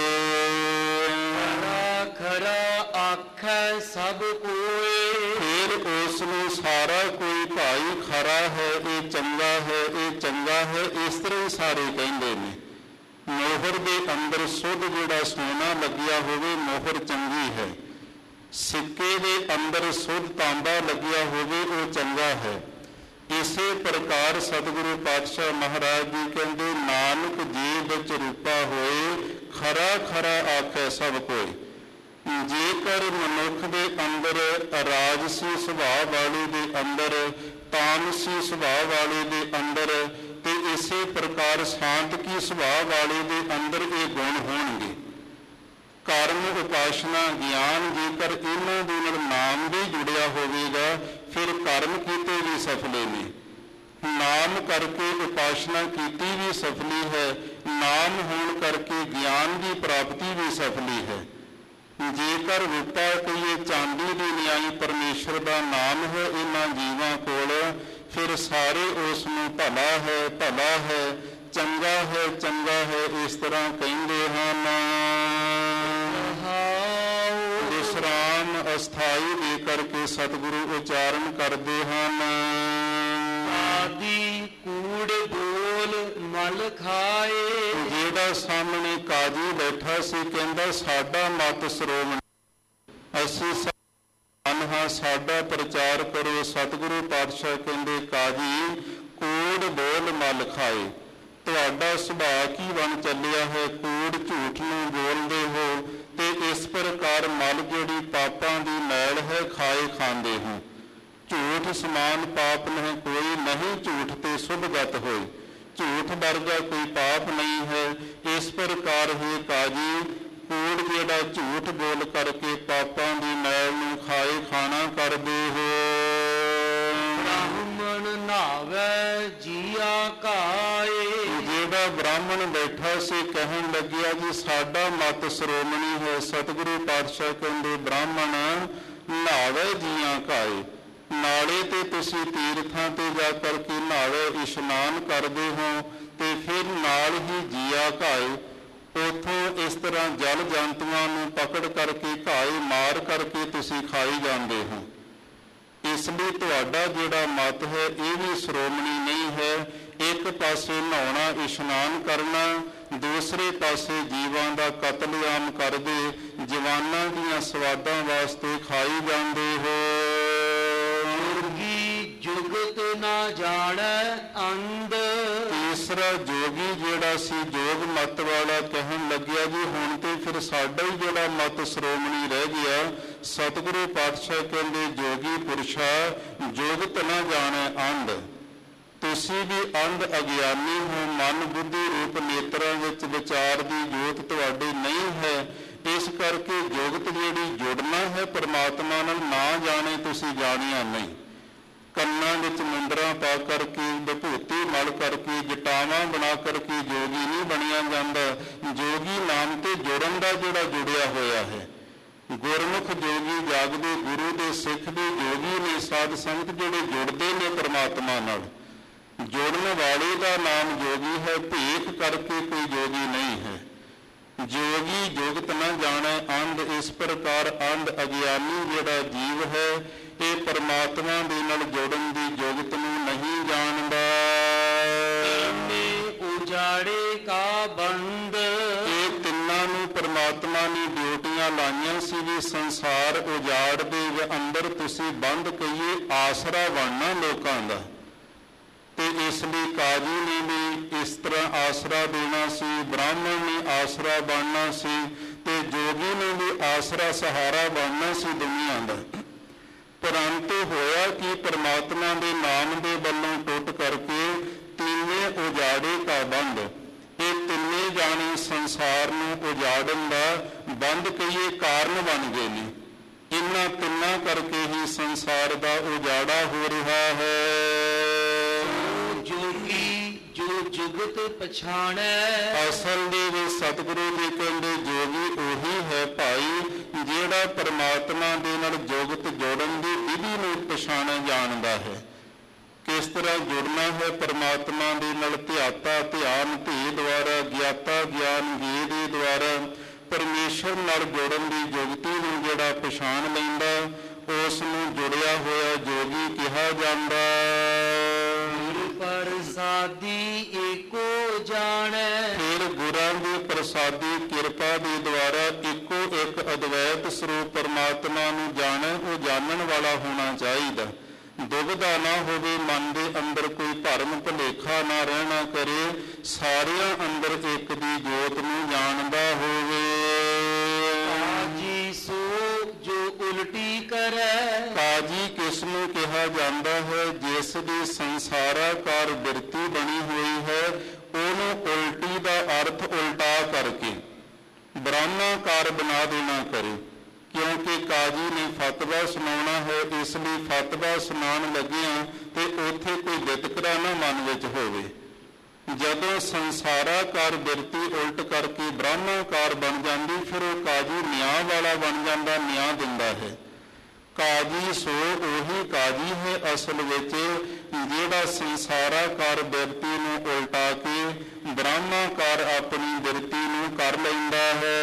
ਖਰਾ ਖਰਾ ਆਖੈ ਸਭ ਕੋਏ, ਫਿਰ ਉਸ ਨੂੰ ਸਾਰਾ ਕੋਈ ਭਾਈ ਖਰਾ ਹੈ, ਇਹ ਚੰਗਾ ਹੈ, ਇਹ ਚੰਗਾ ਹੈ, ਇਸ ਤਰ੍ਹਾਂ ਹੀ ਸਾਰੇ ਕਹਿੰਦੇ ਨੇ। ਮੋਹਰ ਦੇ ਅੰਦਰ ਸ਼ੁੱਧ ਜਿਹੜਾ ਸੋਨਾ ਲੱਗਿਆ ਹੋਵੇ ਮੋਹਰ ਚੰਗੀ ਹੈ। ਸਿੱਕੇ ਦੇ ਅੰਦਰ ਸ਼ੁੱਧ ਤਾਂਬਾ ਲੱਗਿਆ ਹੋਵੇ ਉਹ ਚੰਗਾ ਹੈ। ਇਸੇ ਪ੍ਰਕਾਰ ਸਤਿਗੁਰੂ ਪਾਤਸ਼ਾਹ ਮਹਾਰਾਜ ਜੀ ਕਹਿੰਦੇ ਨਾਨਕ ਜੀ ਵਿੱਚ ਰੂਪਾ ਹੋਏ, ਖਰਾ ਖਰਾ ਆਖੈ ਸਭ ਕੋਈ। ਜੇਕਰ ਮਨੁੱਖ ਦੇ ਅੰਦਰ ਰਾਜਸੀ ਸੁਭਾਅ ਵਾਲੇ ਦੇ ਅੰਦਰ, ਤਾਮਸੀ ਸੁਭਾਅ ਵਾਲੇ ਦੇ ਅੰਦਰ, ਤੇ ਇਸੇ ਪ੍ਰਕਾਰ ਸ਼ਾਂਤਕੀ ਸੁਭਾਅ ਵਾਲੇ ਦੇ ਅੰਦਰ ਇਹ ਗੁਣ ਹੋਣਗੇ। ਕਰਮ ਉਪਾਸਨਾ ਗਿਆਨ ਜੇਕਰ ਇਹਨਾਂ ਦੇ ਨਾਲ ਨਾਮ ਵੀ ਜੁੜਿਆ ਹੋਵੇਗਾ ਫਿਰ ਕਰਮ ਕੀਤੇ ਵੀ ਸਫਲੇ ਨੇ। ਨਾਮ ਕਰਕੇ ਉਪਾਸਨਾ ਕੀਤੀ ਵੀ ਸਫਲੀ ਹੈ, ਨਾਮ ਹੋਣ ਕਰਕੇ ਗਿਆਨ ਦੀ ਪ੍ਰਾਪਤੀ ਵੀ ਸਫਲੀ ਹੈ। ਜੇਕਰ ਰੂਪਾ ਕੋਈ ਚਾਂਦੀ ਦੀ ਨਿਆਈ ਪਰਮੇਸ਼ਰ ਦਾ ਨਾਮ ਹੈ ਇਹਨਾਂ ਜੀਵਾਂ ਕੋਲ, ਫਿਰ ਸਾਰੇ ਉਸ ਨੂੰ ਭਲਾ ਹੈ, ਭਲਾ ਹੈ, ਚੰਗਾ ਹੈ, ਚੰਗਾ ਹੈ, ਇਸ ਤਰ੍ਹਾਂ ਕਹਿੰਦੇ ਹਨ। ਵਿਸਰਾਮ ਅਸਥਾਈ ਦੇ ਕਰਕੇ ਸਤਿਗੁਰੂ ਉਚਾਰਨ ਕਰਦੇ ਹਨ। ਆਦੀ ਕੂੜ ਬੋਲ ਮਲ ਖਾਏ। ਜਿਹੜਾ ਸਾਹਮਣੇ ਕਾਜੀ ਬੈਠਾ ਸੀ ਕਹਿੰਦਾ ਸਾਡਾ ਮਤ ਸ਼੍ਰੋਮਣੀ, ਅਸੀਂ ਹਾਂ, ਸਾਡਾ ਪ੍ਰਚਾਰ ਕਰੋ। ਸਤਿਗੁਰੂ ਪਾਤਸ਼ਾਹ ਕਹਿੰਦੇ ਕਾਜੀ ਕੂੜ ਬੋਲ ਮਲ ਖਾਏ। ਤੁਹਾਡਾ ਸੁਭਾਅ ਕੀ ਬਣ ਚੱਲਿਆ ਹੈ? ਕੂੜ ਝੂਠ ਨੂੰ ਬੋਲਦੇ ਹੋ ਤੇ ਇਸ ਪ੍ਰਕਾਰ ਮਲ ਜਿਹੜੀ ਪਾਪਾਂ ਦੀ ਮੈਲ ਹੈ ਖਾਏ ਖਾਂਦੇ ਹੋ। ਝੂਠ ਸਮਾਨ ਪਾਪ ਨਹੀਂ ਕੋਈ, ਨਹੀਂ ਝੂਠ ਤੇ ਸੁਭਗਤ ਹੋਏ। ਝੂਠ ਵਰਗਾ ਕੋਈ ਪਾਪ ਨਹੀਂ ਹੈ। ਇਸ ਪ੍ਰਕਾਰ ਹੀ ਕਾਜੀ ਕੂੜ ਜਿਹੜਾ ਝੂਠ ਬੋਲ ਕਰਕੇ ਪਾਪਾਂ ਦੀ ਮੈਲ ਨੂੰ ਖਾਏ ਖਾਣਾ ਕਰਦੇ ਹੋ। ਬ੍ਰਾਹਮਣ ਨਾਵੇ ਜੀਆ ਕਾਏ। ਜਿਹੜਾ ਬ੍ਰਾਹਮਣ ਬੈਠਾ ਸੀ ਕਹਿਣ ਲੱਗਿਆ ਜੀ ਸਾਡਾ ਮਤ ਸ਼੍ਰੋਮਣੀ ਹੈ। ਸਤਿਗੁਰੂ ਪਾਤਸ਼ਾਹ ਕਹਿੰਦੇ ਬ੍ਰਾਹਮਣ ਨਾਵੇ ਜੀਆਂ ਕਾਏ। ਨਾਲੇ ਤੇ ਤੁਸੀਂ ਤੀਰਥਾਂ ਤੇ ਜਾ ਕਰਕੇ ਨਾਵੇ ਇਸ਼ਨਾਨ ਕਰਦੇ ਹੋ ਤੇ ਫਿਰ ਨਾਲ ਹੀ ਜੀਆ ਘਾਏ। ਉੱਥੋਂ ਇਸ ਤਰ੍ਹਾਂ ਜਲ ਜੰਤੂਆਂ ਨੂੰ ਪਕੜ ਕਰਕੇ ਘਾਏ ਮਾਰ ਕਰਕੇ ਤੁਸੀਂ ਖਾਈ ਜਾਂਦੇ ਹੋ। ਇਸ ਲਈ ਤੁਹਾਡਾ ਜਿਹੜਾ ਮਤ ਹੈ ਇਹ ਵੀ ਸ਼੍ਰੋਮਣੀ ਨਹੀਂ ਹੈ। ਇੱਕ ਪਾਸੇ ਨਹਾਉਣਾ ਇਸ਼ਨਾਨ ਕਰਨਾ, ਦੂਸਰੇ ਪਾਸੇ ਜੀਵਾਂ ਦਾ ਕਤਲੇਆਮ ਕਰਦੇ ਜਵਾਨਾਂ ਦੀਆਂ ਸਵਾਦਾਂ ਵਾਸਤੇ ਖਾਈ ਜਾਂਦੇ ਹੋ। ਜੁਗਤ ਨਾ ਜਾਣੈ ਅੰਧ। ਤੀਸਰਾ ਜੋਗੀ ਜਿਹੜਾ ਸੀ ਜੋਗ ਮਤ ਵਾਲਾ ਕਹਿਣ ਲੱਗਿਆ ਜੀ ਹੁਣ ਤੇ ਫਿਰ ਸਾਡਾ ਹੀ ਜਿਹੜਾ ਮਤ ਸ਼੍ਰੋਮਣੀ ਰਹਿ ਗਿਆ। ਸਤਿਗੁਰੂ ਪਾਤਸ਼ਾਹ ਕਹਿੰਦੇ ਜੋਗੀ ਪੁਰਸ਼ਾ ਜੁਗਤ ਨਾ ਜਾਣੈ ਅੰਧ। ਤੁਸੀਂ ਵੀ ਅੰਧ ਅਗਿਆਨੀ ਹੋ। ਮਨ ਬੁੱਧੀ ਰੂਪ ਨੇਤਰਾਂ ਵਿੱਚ ਵਿਚਾਰ ਦੀ ਜੋਤ ਤੁਹਾਡੇ ਨਹੀਂ ਹੈ। ਇਸ ਕਰਕੇ ਜੁਗਤ ਜਿਹੜੀ ਜੁੜਨਾ ਹੈ ਪਰਮਾਤਮਾ ਨਾਲ ਨਾ ਜਾਣੇ ਤੁਸੀਂ ਜਾਣਿਆ ਨਹੀਂ। ਕੰਨਾਂ ਵਿੱਚ ਮੁੰਦਰਾਂ ਪਾ ਕਰਕੇ ਵਿਭੂਤੀ ਮਲ ਕਰਕੇ ਜਟਾਵਾਂ ਬਣਾ ਕਰਕੇ ਜੋਗੀ ਨਹੀਂ ਬਣਿਆ ਜਾਂਦਾ। ਜੋਗੀ ਨਾਮ ਤੇ ਜੁੜਨ ਦਾ ਜਿਹੜਾ ਜੁੜਿਆ ਹੋਇਆ ਹੈ। ਗੁਰਮੁਖ ਜੋਗੀ ਜਾਗਦੇ ਗੁਰੂ ਦੇ ਸਿੱਖ ਦੇ ਜੋਗੀ ਨੇ ਸਾਧ ਸੰਗਤ ਜਿਹੜੇ ਜੁੜਦੇ ਨੇ ਪਰਮਾਤਮਾ ਨਾਲ। ਜੋੜਨ ਵਾਲੇ ਦਾ ਨਾਮ ਜੋਗੀ ਹੈ, ਭੇਖ ਕਰਕੇ ਕੋਈ ਜੋਗੀ ਨਹੀਂ ਹੈ। ਜੋਗੀ ਜੁਗਤ ਨਾ ਜਾਣੈ ਅੰਧ, ਇਸ ਪ੍ਰਕਾਰ ਅੰਧ ਅਗਿਆਨੀ ਜਿਹੜਾ ਜੀਵ ਹੈ ਇਹ ਪਰਮਾਤਮਾ ਦੇ ਨਾਲ ਜੋੜਨ ਦੀ ਜੁਗਤ ਨੂੰ ਨਹੀਂ ਜਾਣਦਾ। ਉਜਾੜੇ ਕਾ ਬੰਦ, ਇਹ ਤਿੰਨਾਂ ਨੂੰ ਪਰਮਾਤਮਾ ਨੇ ਡਿਊਟੀਆਂ ਲਾਈਆਂ ਸੀ ਵੀ ਸੰਸਾਰ ਉਜਾੜ ਦੇ ਅੰਦਰ ਤੁਸੀਂ ਬੰਦ ਕਹੀਏ ਆਸਰਾ ਬਣਨਾ ਲੋਕਾਂ ਦਾ, ਤੇ ਇਸ ਲਈ ਕਾਜੀ ਨੇ ਵੀ ਇਸ ਤਰ੍ਹਾਂ ਆਸਰਾ ਦੇਣਾ ਸੀ, ਬ੍ਰਾਹਮਣ ਨੇ ਆਸਰਾ ਬਣਨਾ ਸੀ, ਤੇ ਜੋਗੀ ਨੇ ਵੀ ਆਸਰਾ ਸਹਾਰਾ ਬਣਨਾ ਸੀ ਦੁਨੀਆ ਦਾ। ਪਰੰਤੂ ਹੋਇਆ ਕਿ ਪਰਮਾਤਮਾ ਦੇ ਨਾਮ ਦੇ ਵੱਲੋਂ ਟੁੱਟ ਕਰਕੇ ਤਿੰਨੇ ਉਜਾੜੇ ਕਾ ਬੰਦ, ਇਹ ਤਿੰਨੇ ਜਾਣੇ ਸੰਸਾਰ ਨੂੰ ਉਜਾੜਨ ਦਾ ਬੰਦ ਕਹੀਏ ਕਾਰਨ ਬਣ ਗਏ ਨੇ। ਇਹਨਾਂ ਤਿੰਨਾਂ ਕਰਕੇ ਹੀ ਸੰਸਾਰ ਦਾ ਉਜਾੜਾ ਹੋ ਰਿਹਾ ਹੈ। ਜੋਗੀ ਜੋ ਜੁਗਤ ਪਛਾਣੈ, ਅਸਲ ਦੇ ਵਿੱਚ ਸਤਿਗੁਰੂ ਜੀ ਕਹਿੰਦੇ ਜੋਗੀ ਉਹੀ ਹੈ ਭਾਈ ਜਿਹੜਾ ਪਰਮਾਤਮਾ ਦੇ ਨਾਲ ਜੁਗਤ ਜੋੜਨ ਦੀ ਵਿਧੀ ਨੂੰ ਪਛਾਣ ਜਾਣਦਾ ਹੈ। ਕਿਸ ਤਰ੍ਹਾਂ ਜੁੜਨਾ ਹੈ ਪਰਮਾਤਮਾ ਦੇ ਨਾਲ, ਧਿਆਤਾ ਧਿਆਨ ਧੀ ਦੁਆਰਾ, ਗਿਆਤਾ ਗਿਆਨ ਗੇ ਦੇ ਦੁਆਰਾ ਪਰਮੇਸ਼ਰ ਨਾਲ ਜੋੜਨ ਦੀ ਜੁਗਤੀ ਨੂੰ ਜਿਹੜਾ ਪਛਾਣ ਲੈਂਦਾ ਉਸ ਨੂੰ ਜੁੜਿਆ ਹੋਇਆ ਜੋਗੀ ਕਿਹਾ ਜਾਂਦਾ। ਪ੍ਰਸਾਦੀ ਏਕੋ ਜਾਣੈ, ਫਿਰ ਗੁਰਾਂ ਦੀ ਪ੍ਰਸਾਦੀ ਕਿਰਪਾ ਦੇ ਦੁਆਰਾ ਇੱਕੋ ਇੱਕ ਅਦਵੈਤ ਸਰੂਪ ਪਰਮਾਤਮਾ ਨੂੰ ਜਾਣੈ, ਉਹ ਜਾਣਨ ਵਾਲਾ ਹੋਣਾ ਚਾਹੀਦਾ। ਦੁਬਿਧਾ ਨਾ ਹੋਵੇ ਮਨ ਦੇ ਅੰਦਰ, ਕੋਈ ਭਰਮ ਭੁਲੇਖਾ ਨਾ ਰਹਿਣਾ ਕਰੇ, ਸਾਰਿਆਂ ਅੰਦਰ ਇੱਕ ਦੀ ਜੋਤ ਨੂੰ ਜਾਣਦਾ ਹੋਵੇ। ਕਾਜੀ ਸੋ ਜੋ ਉਲਟੀ ਕਰੈ, ਕਾਜੀ ਕਿਸ ਨੂੰ ਕਿਹਾ ਜਾਂਦਾ ਹੈ? ਜਿਸ ਦੀ ਸੰਸਾਰਾਕਾਰ ਬਿਰਤੀ ਬਣੀ ਹੋਈ ਹੈ ਉਹਨੂੰ ਉਲਟੀ ਦਾ ਅਰਥ ਉਲਟਾ ਕਰਕੇ ਬ੍ਰਹਮਾਕਾਰ ਬਣਾ ਦੇਣਾ ਕਰੇ, ਕਿਉਂਕਿ ਕਾਜੀ ਨੇ ਫਤਵਾ ਸੁਣਾਉਣਾ ਹੈ, ਇਸ ਲਈ ਫਤਵਾ ਸੁਣਾਉਣ ਲੱਗਿਆਂ ਤੇ ਉੱਥੇ ਕੋਈ ਵਿਤਕਰਾ ਨਾ ਮਨ ਵਿੱਚ ਹੋਵੇ। ਜਦੋਂ ਸੰਸਾਰਾਕਾਰ ਬਿਰਤੀ ਉਲਟ ਕਰਕੇ ਬ੍ਰਹਮਾਕਾਰ ਬਣ ਜਾਂਦੀ ਫਿਰ ਉਹ ਕਾਜੀ ਨਿਆਂ ਵਾਲਾ ਬਣ ਜਾਂਦਾ, ਨਿਆਂ ਦਿੰਦਾ ਹੈ। ਕਾਜੀ ਸੋ ਉਹੀ ਕਾਜੀ ਹੈ ਅਸਲ ਵਿੱਚ ਜਿਹੜਾ ਸੰਸਾਰਾਕਾਰ ਬਿਰਤੀ ਨੂੰ ਉਲਟਾ ਕੇ ਬ੍ਰਹਮਾਕਾਰ ਆਪਣੀ ਬਿਰਤੀ ਨੂੰ ਕਰ ਲੈਂਦਾ ਹੈ।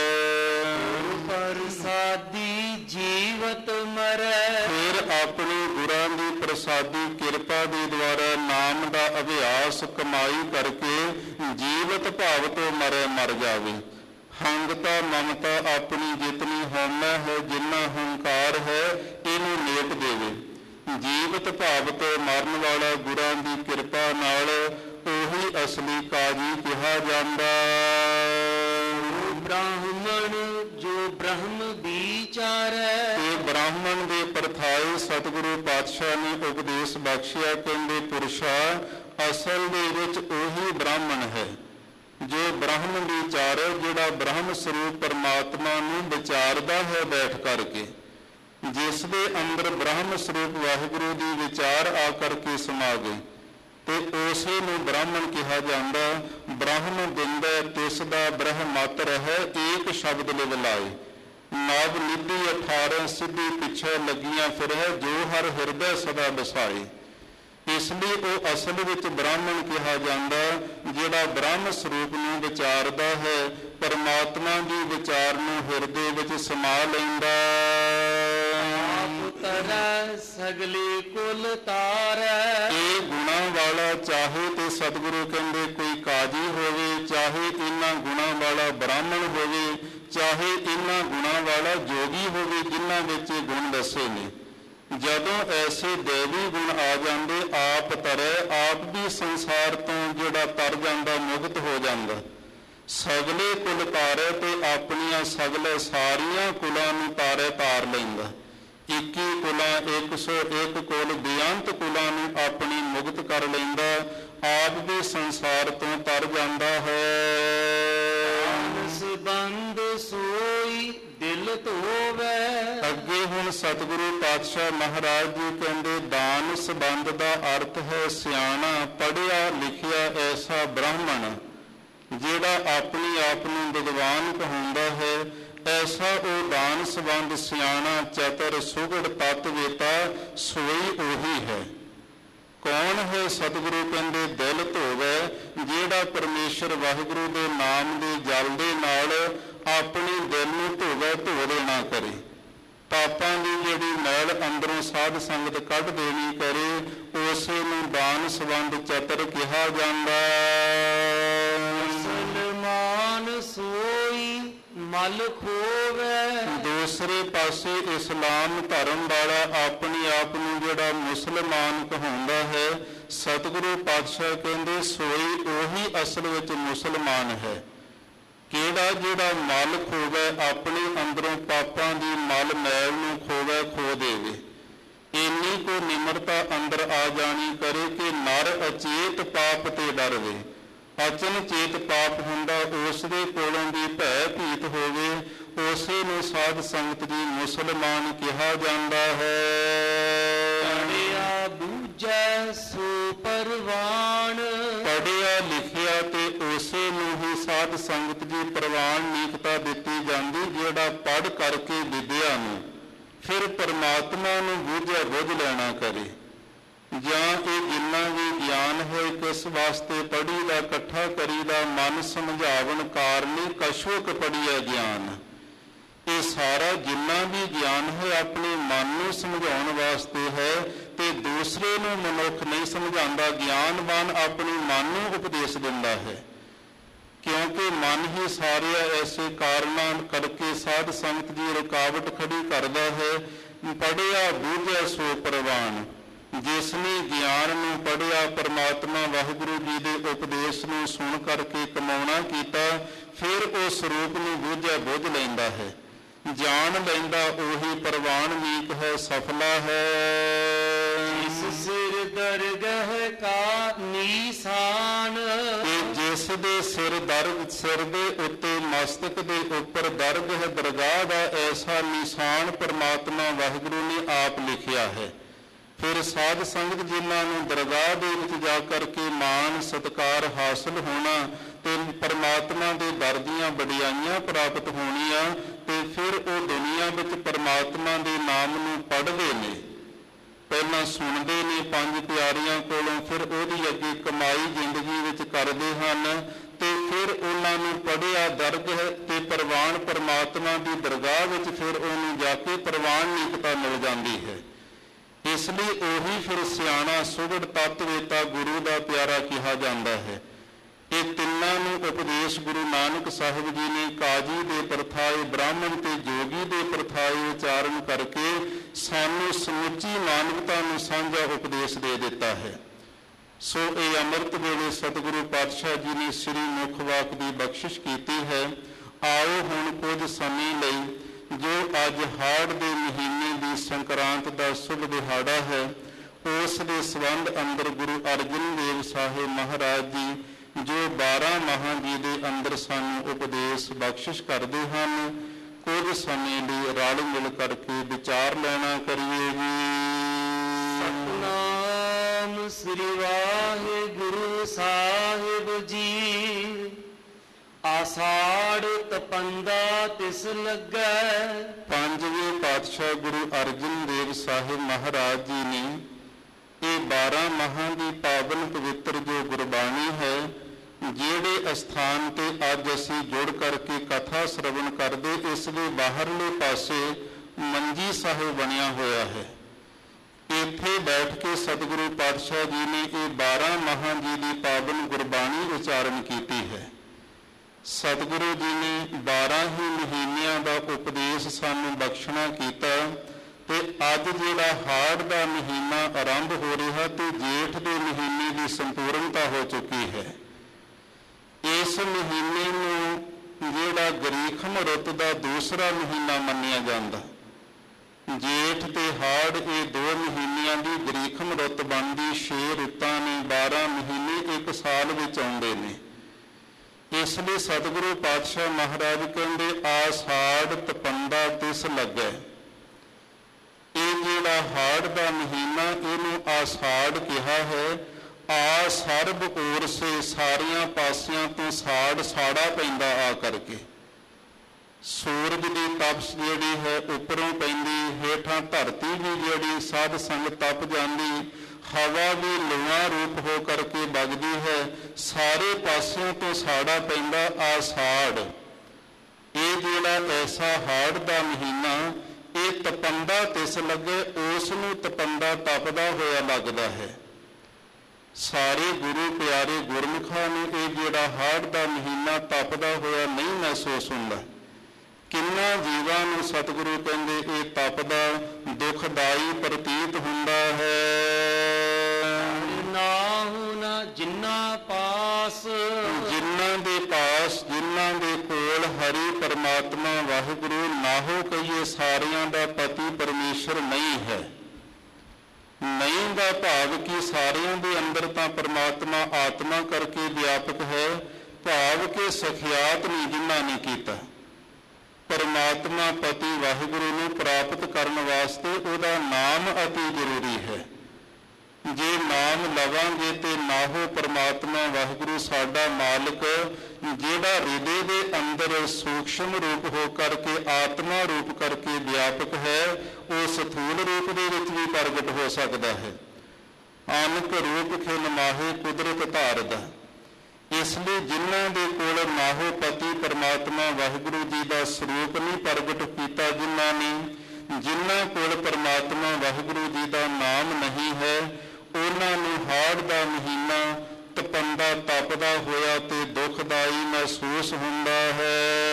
ਪ੍ਰਸਾਦੀ ਜੀਵਤ ਮਰੈ, ਫਿਰ ਆਪਣੀ ਗੁਰਾਂ ਦੀ ਪ੍ਰਸਾਦੀ ਕਿਰਪਾ ਦੇ ਦੁਆਰਾ ਨਾਮ ਦਾ ਅਭਿਆਸ ਕਮਾਈ ਕਰਕੇ ਜੀਵਤ ਭਾਵ ਤੋਂ ਮਰ ਜਾਵੇ। ਹੰਗਤਾ ਮਮਤਾ ਆਪਣੀ ਜਿਤਨੀ ਹਉਮੈ ਹੈ, ਜਿੰਨਾ ਹੰਕਾਰ ਹੈ ਇਹਨੂੰ ਨੇਕ ਦੇਵੇ। ਜੀਵਤ ਭਾਵ ਤੋਂ ਮਰਨ ਵਾਲਾ ਗੁਰਾਂ ਦੀ ਕਿਰਪਾ ਨਾਲ ਉਹੀ ਅਸਲੀ ਕਾਜੀ ਕਿਹਾ ਜਾਂਦਾ। ਬ੍ਰਾਹਮਣ ਜੋ ਬ੍ਰਹਮ ਵਿਚਾਰੈ, ਇਹ ਬ੍ਰਾਹਮਣ ਦੇ ਪਰਥਾਏ ਸਤਿਗੁਰੂ ਪਾਤਸ਼ਾਹ ਨੇ ਉਪਦੇਸ਼ ਬਖਸ਼ਿਆ, ਕਹਿੰਦੇ ਪੁਰਸ਼ਾ ਅਸਲ ਦੇ ਵਿੱਚ ਉਹੀ ਬ੍ਰਾਹਮਣ ਹੈ ਜੋ ਬ੍ਰਹਮ ਵਿਚਾਰੈ, ਜਿਹੜਾ ਬ੍ਰਹਮ ਸਰੂਪ ਪਰਮਾਤਮਾ ਨੂੰ ਵਿਚਾਰਦਾ ਹੈ ਬੈਠ ਕਰਕੇ, ਜਿਸ ਦੇ ਅੰਦਰ ਬ੍ਰਹਮ ਸਰੂਪ ਵਾਹਿਗੁਰੂ ਦੀ ਵਿਚਾਰ ਆ ਕਰਕੇ ਸਮਾ ਗਈ ਤੇ ਉਸੇ ਨੂੰ ਬ੍ਰਾਹਮਣ ਕਿਹਾ ਜਾਂਦਾ। ਬ੍ਰਹਮ ਦਿੰਦਾ ਤਿਸ ਦਾ ਬ੍ਰਹਮਤ ਰਹਿ, ਏਕ ਸ਼ਬਦ ਲਿਵ ਲਾਏ। ਨਵ ਨਿਧੀ 18 ਸਿੱਧੀ ਪਿੱਛੇ ਲੱਗੀਆਂ ਫਿਰੈ, ਜੋ ਹਰ ਹਿਰਦੈ ਸਦਾ ਬਸਾਏ। ਇਸ ਲਈ ਉਹ ਅਸਲ ਵਿੱਚ ਬ੍ਰਾਹਮਣ ਕਿਹਾ ਜਾਂਦਾ ਜਿਹੜਾ ਬ੍ਰਹਮ ਸਰੂਪ ਨੂੰ ਵਿਚਾਰਦਾ ਹੈ, ਪਰਮਾਤਮਾ ਦੀ ਵਿਚਾਰ ਨੂੰ ਹਿਰਦੇ ਵਿੱਚ ਸਮਾ ਲੈਂਦਾ। ਆਪ ਤਰੈ ਸਗਲੇ ਕੁਲ ਤਾਰੈ, ਇਹ ਗੁਣਾਂ ਵਾਲਾ ਚਾਹੇ ਤੇ ਸਤਿਗੁਰੂ ਕਹਿੰਦੇ ਕੋਈ ਕਾਜੀ ਹੋਵੇ, ਚਾਹੇ ਇਹਨਾਂ ਗੁਣਾਂ ਵਾਲਾ ਬ੍ਰਾਹਮਣ ਹੋਵੇ, ਚਾਹੇ ਇਹਨਾਂ ਗੁਣਾਂ ਵਾਲਾ ਜੋਗੀ ਹੋਵੇ ਜਿਨ੍ਹਾਂ ਵਿੱਚ ਇਹ ਗੁਣ ਦੱਸੇ ਨੇ। ਜਦੋਂ ਐਸੇ ਦੇਵੀ ਗੁਣ ਆ ਜਾਂਦੇ ਆਪ ਤਰੈ, ਆਪ ਵੀ ਸੰਸਾਰ ਤੋਂ ਜਿਹੜਾ ਤਰ ਜਾਂਦਾ, ਮੁਕਤ ਹੋ ਜਾਂਦਾ। ਸਗਲੇ ਕੁਲ ਤਾਰੇ ਤੇ ਆਪਣੀਆਂ ਸਗਲੇ ਸਾਰੀਆਂ ਕੁਲਾਂ ਨੂੰ ਤਾਰ ਲੈਂਦਾ। 21 ਕੁਲਾਂ 101 ਕੁਲ ਬੇਅੰਤ ਕੁਲਾਂ ਨੂੰ ਆਪਣੀ ਮੁਕਤ ਕਰ ਲੈਂਦਾ, ਆਪ ਵੀ ਸੰਸਾਰ ਤੋਂ ਤਰ ਜਾਂਦਾ ਹੈ। ਬੰਦ ਸੋਈ ਦਿਲ ਧੋਵੈ, ਅੱਗੇ ਹੁਣ ਸਤਿਗੁਰੂ ਪਾਤਸ਼ਾਹ ਮਹਾਰਾਜ ਜੀ ਕਹਿੰਦੇ ਦਾਨ ਸੰਬੰਧ ਦਾ ਅਰਥ ਹੈ ਸਿਆਣਾ ਪੜ੍ਹਿਆ ਲਿਖਿਆ ਐਸਾ ਬ੍ਰਾਹਮਣ ਜਿਹੜਾ ਆਪਣੀ ਆਪ ਨੂੰ ਵਿਦਵਾਨ ਕਹਾਉਂਦਾ ਹੈ, ਐਸਾ ਉਹ ਦਾਨ ਸੰਬੰਧ ਸਿਆਣਾ ਚਤਰ ਸੁਗੜ ਤਤ ਵੇਤਾ ਸੋਈ ਉਹੀ ਹੈ। ਕੌਣ ਹੈ ਸਤਿਗੁਰੂ ਕਹਿੰਦੇ ਦਿਲ ਧੋਵੇ, ਜਿਹੜਾ ਪਰਮੇਸ਼ਰ ਵਾਹਿਗੁਰੂ ਦੇ ਨਾਮ ਦੇ ਜਲ ਦੇ ਨਾਲ ਆਪਣੇ ਦਿਲ ਨੂੰ ਧੋਵੇ, ਧੋ ਦੇਣਾ ਕਰੇ। ਪਾਪਾਂ ਦੀ ਜਿਹੜੀ ਮੈਲ ਅੰਦਰੋਂ ਸਾਧ ਸੰਗਤ ਕੱਢ ਦੇਣੀ ਕਰੇ, ਉਸੇ ਨੂੰ ਦਾਨ ਸੰਬੰਧ ਚਤਰ ਕਿਹਾ ਜਾਂਦਾ। ਮੁਸਲਮਾਨ ਸੋਈ ਮਲ ਖੋਵੇ। ਦੂਸਰੇ ਪਾਸੇ ਇਸਲਾਮ ਧਰਮ ਵਾਲਾ ਆਪਣੇ ਆਪ ਨੂੰ ਜਿਹੜਾ ਮੁਸਲਮਾਨ ਕਹਾਉਂਦਾ ਹੈ, ਸਤਿਗੁਰੂ ਪਾਤਸ਼ਾਹ ਕਹਿੰਦੇ ਸੋਈ ਉਹੀ ਅਸਲ ਵਿੱਚ ਮੁਸਲਮਾਨ ਹੈ। ਕਿਹੜਾ? ਜਿਹੜਾ ਮਲ ਖੋਵੇ, ਆਪਣੇ ਅੰਦਰੋਂ ਪਾਪਾਂ ਦੀ ਮਲ ਮੈਲ ਨੂੰ ਖੋਵੇ, ਖੋ ਦੇਵੇ। ਇੰਨੀ ਕੋ ਨਿਮਰਤਾ ਅੰਦਰ ਆ ਜਾਣੀ ਕਰੇ ਕਿ ਨਰ ਅਚੇਤ ਪਾਪ ਤੇ ਡਰਵੇ। ਅਚਨ ਚੇਤ ਪਾਪ ਹੁੰਦਾ, ਉਸ ਦੇ ਕੋਲੋਂ ਵੀ ਭੈ ਭੀਤ ਹੋਵੇ, ਉਸੇ ਨੂੰ ਸਾਧ ਸੰਗਤ ਜੀ ਮੁਸਲਮਾਨ ਕਿਹਾ ਜਾਂਦਾ ਹੈ। ਪੜਿਆ ਬੂਝੈ ਸੋ ਪਰਵਾਨ। ਪੜਿਆ ਲਿਖਿਆ ਤੇ ਉਸੇ ਨੂੰ ਹੀ ਸਾਧ ਸੰਗਤ ਜੀ ਪ੍ਰਵਾਨ ਨੀਕਤਾ ਦਿੱਤੀ ਜਾਂਦੀ, ਜਿਹੜਾ ਪੜ੍ਹ ਕਰਕੇ ਵਿਦਿਆ ਨੂੰ ਫਿਰ ਪਰਮਾਤਮਾ ਨੂੰ ਬੁੱਝਿਆ ਬੁੱਝ ਲੈਣਾ ਕਰੇ। ਜਾਂ ਇਹ ਜਿੰਨਾ ਵੀ ਗਿਆਨ ਹੈ ਕਿਸ ਵਾਸਤੇ ਪੜ੍ਹੀਦਾ, ਇਕੱਠਾ ਕਰੀਦਾ, ਮਨ ਸਮਝਾਵਣ ਕਾਰਨੀ ਕਛੁਕ ਪੜ੍ਹੀਆ ਗਿਆਨ। ਇਹ ਸਾਰਾ ਜਿੰਨਾ ਵੀ ਗਿਆਨ ਹੈ ਆਪਣੇ ਮਨ ਨੂੰ ਸਮਝਾਉਣ ਵਾਸਤੇ ਹੈ, ਤੇ ਦੂਸਰੇ ਨੂੰ ਮਨੁੱਖ ਨਹੀਂ ਸਮਝਾਉਂਦਾ। ਗਿਆਨਵਾਨ ਆਪਣੇ ਮਨ ਨੂੰ ਉਪਦੇਸ਼ ਦਿੰਦਾ ਹੈ, ਕਿਉਂਕਿ ਮਨ ਹੀ ਸਾਰੇ ਐਸੇ ਕਾਰਨਾਂ ਕਰਕੇ ਸਾਧ ਸੰਗਤ ਦੀ ਰੁਕਾਵਟ ਖੜੀ ਕਰਦਾ ਹੈ। ਪੜ੍ਹਿਆ ਬੂਝਿਆ ਸੋ ਪ੍ਰਵਾਨ। ਜਿਸ ਨੇ ਗਿਆਨ ਨੂੰ ਪੜ੍ਹਿਆ, ਪਰਮਾਤਮਾ ਵਾਹਿਗੁਰੂ ਜੀ ਦੇ ਉਪਦੇਸ਼ ਨੂੰ ਸੁਣ ਕਰਕੇ ਕਮਾਉਣਾ ਕੀਤਾ, ਫਿਰ ਉਹ ਸਰੂਪ ਨੂੰ ਬੂਝਿਆ ਬੁੱਝ ਲੈਂਦਾ ਹੈ, ਜਾਣ ਲੈਂਦਾ, ਉਹੀ ਪ੍ਰਵਾਨ ਨੀਕ ਹੈ, ਸਫਲਾ ਹੈ। ਇਸ ਸਿਰ ਦਰਗਹ ਕਾ ਨੀਸਾਨ। ਜਿਸ ਦੇ ਸਿਰ ਦੇ ਉੱਤੇ, ਮਸਤਕ ਦੇ ਉੱਪਰ ਦਰਗਹ ਦਰਗਾਹ ਦਾ ਐਸਾ ਨਿਸ਼ਾਨ ਪਰਮਾਤਮਾ ਵਾਹਿਗੁਰੂ ਨੇ ਆਪ ਲਿਖਿਆ ਹੈ। ਫਿਰ ਸਾਧ ਸੰਗਤ ਜਿਨ੍ਹਾਂ ਨੂੰ ਦਰਗਾਹ ਦੇ ਵਿੱਚ ਜਾ ਕਰਕੇ ਮਾਣ ਸਤਿਕਾਰ ਹਾਸਲ ਹੋਣਾ ਤੇ ਪਰਮਾਤਮਾ ਦੇ ਦਰ ਦੀਆਂ ਵਡਿਆਈਆਂ ਪ੍ਰਾਪਤ ਹੋਣੀਆਂ, ਤੇ ਫਿਰ ਉਹ ਦੁਨੀਆ ਵਿੱਚ ਪਰਮਾਤਮਾ ਦੇ ਨਾਮ ਨੂੰ ਪੜ੍ਹਦੇ ਨੇ, ਪਹਿਲਾਂ ਸੁਣਦੇ ਨੇ ਪੰਜ ਪਿਆਰਿਆਂ ਕੋਲੋਂ, ਫਿਰ ਉਹਦੀ ਅੱਗੇ ਕਮਾਈ ਜ਼ਿੰਦਗੀ ਵਿੱਚ ਕਰਦੇ ਹਨ, ਤੇ ਫਿਰ ਉਹਨਾਂ ਨੂੰ ਪੜ੍ਹਿਆ ਦਰਗਹ ਤੇ ਪ੍ਰਵਾਨ ਪਰਮਾਤਮਾ ਦੀ ਦਰਗਾਹ ਵਿੱਚ ਫਿਰ ਉਹਨੂੰ ਜਾ ਕੇ ਪ੍ਰਵਾਨ ਨੀਕਤਾ ਮਿਲ ਜਾਂਦੀ ਹੈ। ਇਸ ਲਈ ਉਹੀ ਫਿਰ ਸਿਆਣਾ ਸੁਗੜ ਤਤਵੇਤਾ ਗੁਰੂ ਦਾ ਪਿਆਰਾ ਕਿਹਾ ਜਾਂਦਾ ਹੈ। ਇਹ ਤਿੰਨਾਂ ਨੂੰ ਉਪਦੇਸ਼ ਗੁਰੂ ਨਾਨਕ ਸਾਹਿਬ ਜੀ ਨੇ ਕਾਜੀ ਦੇ ਪ੍ਰਥਾਏ, ਬ੍ਰਾਹਮਣ ਤੇ ਜੋਗੀ ਦੇ ਪ੍ਰਥਾਏ ਉਚਾਰਨ ਕਰਕੇ ਸਾਨੂੰ ਸਮੁੱਚੀ ਮਾਨਵਤਾ ਨੂੰ ਸਾਂਝਾ ਉਪਦੇਸ਼ ਦੇ ਦਿੱਤਾ ਹੈ। ਸੋ ਇਹ ਅੰਮ੍ਰਿਤ ਵੇਲੇ ਸਤਿਗੁਰੂ ਪਾਤਸ਼ਾਹ ਜੀ ਨੇ ਸ੍ਰੀ ਮੁਖ ਵਾਕ ਦੀ ਬਖਸ਼ਿਸ਼ ਕੀਤੀ ਹੈ। ਆਓ ਹੁਣ ਕੁਝ ਸਮੇਂ ਲਈ, ਜੋ ਅੱਜ ਹਾੜ ਦੇ ਮਹੀਨੇ ਦੀ ਸੰਕਰਾਂਤ ਦਾ ਸ਼ੁਭ ਦਿਹਾੜਾ ਹੈ, ਉਸ ਦੇ ਸੰਬੰਧ ਅੰਦਰ ਗੁਰੂ ਅਰਜਨ ਦੇਵ ਸਾਹਿਬ ਮਹਾਰਾਜ ਜੀ ਜੋ 12 ਮਾਹਾਂ ਜੀ ਦੇ ਅੰਦਰ ਸਾਨੂੰ ਉਪਦੇਸ਼ ਬਖਸ਼ਿਸ਼ ਕਰਦੇ ਹਨ, ਕੁਝ ਸਮੇਂ ਲਈ ਰਲ ਮਿਲ ਕਰਕੇ ਵਿਚਾਰ ਲੈਣਾ ਕਰੀਏ ਜੀ। ਸਤਿਨਾਮ ਸ੍ਰੀ ਵਾਹਿਗੁਰੂ ਸਾਹਿਬ ਜੀ। ਆਸਾੜ ਤਪੰਦਾ ਤਿਸ ਲੱਗੈ। ਪੰਜਵੇਂ ਪਾਤਸ਼ਾਹ ਗੁਰੂ ਅਰਜਨ ਦੇਵ ਸਾਹਿਬ ਮਹਾਰਾਜ ਜੀ ਨੇ ਇਹ 12 ਮਾਹਾਂ ਦੀ ਪਾਵਨ ਪਵਿੱਤਰ ਜੋ ਗੁਰਬਾਣੀ ਹੈ, ਜਿਹੜੇ ਅਸਥਾਨ ਤੇ ਅੱਜ ਅਸੀਂ ਜੁੜ ਕਰਕੇ ਕਥਾ ਸ਼ਰਵਣ ਕਰਦੇ, ਇਸ ਦੇ ਬਾਹਰਲੇ ਪਾਸੇ ਮੰਜੀ ਸਾਹਿਬ ਬਣਿਆ ਹੋਇਆ ਹੈ। ਇੱਥੇ ਬੈਠ ਕੇ ਸਤਿਗੁਰੂ ਪਾਤਸ਼ਾਹ ਜੀ ਨੇ ਇਹ 12 ਮਾਹਾਂ ਜੀ ਦੀ ਪਾਵਨ ਗੁਰਬਾਣੀ ਉਚਾਰਨ ਕੀਤੀ ਹੈ। ਸਤਿਗੁਰੂ ਜੀ ਨੇ 12 ਹੀ ਮਹੀਨਿਆਂ ਦਾ ਉਪਦੇਸ਼ ਸਾਨੂੰ ਬਖਸ਼ਣਾ ਕੀਤਾ, ਤੇ ਅੱਜ ਜਿਹੜਾ ਹਾੜ ਦਾ ਮਹੀਨਾ ਆਰੰਭ ਹੋ ਰਿਹਾ ਤੇ ਜੇਠ ਦੇ ਮਹੀਨੇ ਦੀ ਸੰਪੂਰਨਤਾ ਹੋ ਚੁੱਕੀ ਹੈ। ਇਸ ਮਹੀਨੇ ਨੂੰ ਜਿਹੜਾ ਗਰੀਖਮ ਰੁੱਤ ਦਾ ਦੂਸਰਾ ਮਹੀਨਾ ਮੰਨਿਆ ਜਾਂਦਾ। ਜੇਠ ਤੇ ਹਾੜ ਇਹ 2 ਮਹੀਨਿਆਂ ਦੀ ਗਰੀਖਮ ਰੁੱਤ ਬਣਦੀ। 6 ਰੁੱਤਾਂ ਨੇ, 12 ਮਹੀਨੇ ਇੱਕ ਸਾਲ ਵਿੱਚ ਆਉਂਦੇ ਨੇ। ਇਸ ਲਈ ਸਤਿਗੁਰੂ ਪਾਤਸ਼ਾਹ ਮਹਾਰਾਜ ਕਹਿੰਦੇ ਆਸਾੜ ਤਪੰਦਾ ਤਿਸ ਲੱਗੈ। ਇਹ ਜਿਹੜਾ ਹਾੜ ਦਾ ਮਹੀਨਾ, ਇਹਨੂੰ ਆਸਾੜ ਕਿਹਾ ਹੈ। ਆ ਸਰਬ ਔਰ ਸੇ, ਸਾਰੀਆਂ ਪਾਸਿਆਂ ਤੋਂ ਸਾੜਾ ਪੈਂਦਾ ਆ ਕਰਕੇ। ਸੂਰਜ ਦੀ ਤਪਸ਼ ਜਿਹੜੀ ਹੈ ਉੱਪਰੋਂ ਪੈਂਦੀ, ਹੇਠਾਂ ਧਰਤੀ ਵੀ ਜਿਹੜੀ ਸਾਧ ਸੰਗਤ ਤਪ ਜਾਂਦੀ, ਹਵਾ ਵੀ ਲੂਆਂ ਰੂਪ ਹੋ ਕਰਕੇ ਵਗਦੀ ਹੈ। ਸਾਰੇ ਪਾਸਿਓਂ ਤੋਂ ਸਾੜਾ ਪੈਂਦਾ ਆਸਾੜ। ਇਹ ਜਿਹੜਾ ਐਸਾ ਹਾੜ ਦਾ ਮਹੀਨਾ, ਇਹ ਤਪੰਦਾ ਤਿਸ ਲੱਗੇ, ਉਸ ਨੂੰ ਤਪੰਦਾ ਤਪਦਾ ਹੋਇਆ ਲੱਗਦਾ ਹੈ। ਸਾਰੇ ਗੁਰੂ ਪਿਆਰੇ ਗੁਰਮੁਖਾਂ ਨੂੰ ਇਹ ਜਿਹੜਾ ਹਾੜ ਦਾ ਮਹੀਨਾ ਤਪਦਾ ਹੋਇਆ ਨਹੀਂ ਮਹਿਸੂਸ ਹੁੰਦਾ। ਕਿੰਨਾ ਜੀਵਾਂ ਨੂੰ ਸਤਿਗੁਰੂ ਕਹਿੰਦੇ ਇਹ ਤਪਦਾ ਦੁਖਦਾਈ ਪ੍ਰਤੀਤ ਹੁੰਦਾ ਹੈ। ਨਾਹੁ ਨਾ ਜਿਨ੍ਹਾਂ ਪਾਸ, ਜਿਨ੍ਹਾਂ ਦੇ ਪਾਸ, ਜਿਨ੍ਹਾਂ ਦੇ ਕੋਲ ਹਰੀ ਪਰਮਾਤਮਾ ਵਾਹਿਗੁਰੂ ਨਾਹੋ ਕਹੀਏ ਸਾਰਿਆਂ ਦਾ ਪਤੀ ਪਰਮੇਸ਼ਰ ਨਹੀਂ ਹੈ। ਨਹੀਂ ਦਾ ਭਾਵ ਕਿ ਸਾਰਿਆਂ ਦੇ ਅੰਦਰ ਤਾਂ ਪਰਮਾਤਮਾ ਆਤਮਾ ਕਰਕੇ ਵਿਆਪਕ ਹੈ, ਭਾਵ ਕਿ ਸਖਿਆਤ ਨਹੀਂ ਜਿਨ੍ਹਾਂ ਨੇ ਕੀਤਾ। ਪਰਮਾਤਮਾ ਪਤੀ ਵਾਹਿਗੁਰੂ ਨੂੰ ਪ੍ਰਾਪਤ ਕਰਨ ਵਾਸਤੇ ਉਹਦਾ ਨਾਮ ਅਤੀ ਜ਼ਰੂਰੀ ਹੈ। ਜੇ ਨਾਮ ਲਵਾਂਗੇ ਤੇ ਨਾਹੋ ਪਰਮਾਤਮਾ ਵਾਹਿਗੁਰੂ ਸਾਡਾ ਮਾਲਕ, ਜਿਹੜਾ ਹਿਰਦੇ ਦੇ ਅੰਦਰ ਸੂਖਸ਼ਮ ਰੂਪ ਹੋ ਕਰਕੇ ਆਤਮਾ ਰੂਪ ਕਰਕੇ ਵਿਆਪਕ ਹੈ, ਉਹ ਸਥੂਲ ਰੂਪ ਦੇ ਵਿੱਚ ਵੀ ਪ੍ਰਗਟ ਹੋ ਸਕਦਾ ਹੈ। ਅਨਕ ਰੂਪ ਖਿਨ ਮਾਹੇ ਕੁਦਰਤ ਧਾਰਦਾ। ਇਸ ਲਈ ਜਿਨ੍ਹਾਂ ਦੇ ਕੋਲ ਨਾਹੋ ਪਤੀ ਪਰਮਾਤਮਾ ਵਾਹਿਗੁਰੂ ਜੀ ਦਾ ਸਰੂਪ ਨਹੀਂ ਪ੍ਰਗਟ ਕੀਤਾ, ਜਿਨ੍ਹਾਂ ਕੋਲ ਪਰਮਾਤਮਾ ਵਾਹਿਗੁਰੂ ਜੀ ਦਾ ਨਾਮ ਨਹੀਂ ਹੈ, ਉਹਨਾਂ ਨੂੰ ਹਾੜ ਦਾ ਮਹੀਨਾ ਤਪੰਦਾ ਤਪਦਾ ਹੋਇਆ ਤੇ ਦੁਖਦਾਈ ਮਹਿਸੂਸ ਹੁੰਦਾ ਹੈ।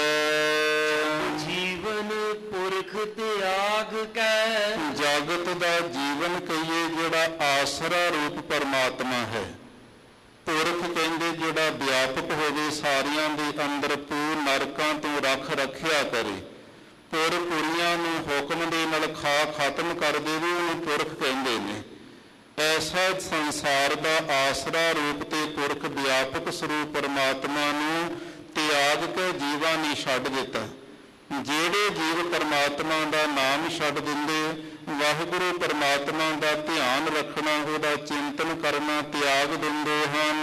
ਜੀਵਨ ਪੁਰਖ ਤਿਆਗ ਕੈ, ਜਗਤ ਦਾ ਜੀਵਨ ਕਹੀਏ ਜਿਹੜਾ ਆਸਰਾ ਰੂਪ ਪਰਮਾਤਮਾ ਹੈ। ਪੁਰਖ ਕਹਿੰਦੇ ਜਿਹੜਾ ਵਿਆਪਕ ਹੋਵੇ ਸਾਰਿਆਂ ਦੇ ਅੰਦਰ, ਪੂਰ ਨਰਕਾਂ ਤੋਂ ਰੱਖ ਰੱਖਿਆ ਕਰੇ, ਪੁਰ ਪੁਰੀਆਂ ਨੂੰ ਹੁਕਮ ਦੇ ਨਾਲ ਖਤਮ ਕਰ ਦੇਵੇ, ਉਹਨੂੰ ਪੁਰਖ ਕਹਿੰਦੇ ਨੇ। ਐਸਾ ਸੰਸਾਰ ਦਾ ਆਸਰਾ ਰੂਪ ਤੇ ਪੁਰਖ ਵਿਆਪਕ ਸਰੂਪ ਪਰਮਾਤਮਾ ਨੂੰ ਤਿਆਗ ਕੇ ਜੀਵਾਂ ਨੇ ਛੱਡ ਦਿੱਤਾ। ਜਿਹੜੇ ਜੀਵ ਪਰਮਾਤਮਾ ਦਾ ਨਾਮ ਛੱਡ ਦਿੰਦੇ, ਵਾਹਿਗੁਰੂ ਪਰਮਾਤਮਾ ਦਾ ਧਿਆਨ ਰੱਖਣਾ, ਉਹਦਾ ਚਿੰਤਨ ਕਰਨਾ ਤਿਆਗ ਦਿੰਦੇ ਹਨ।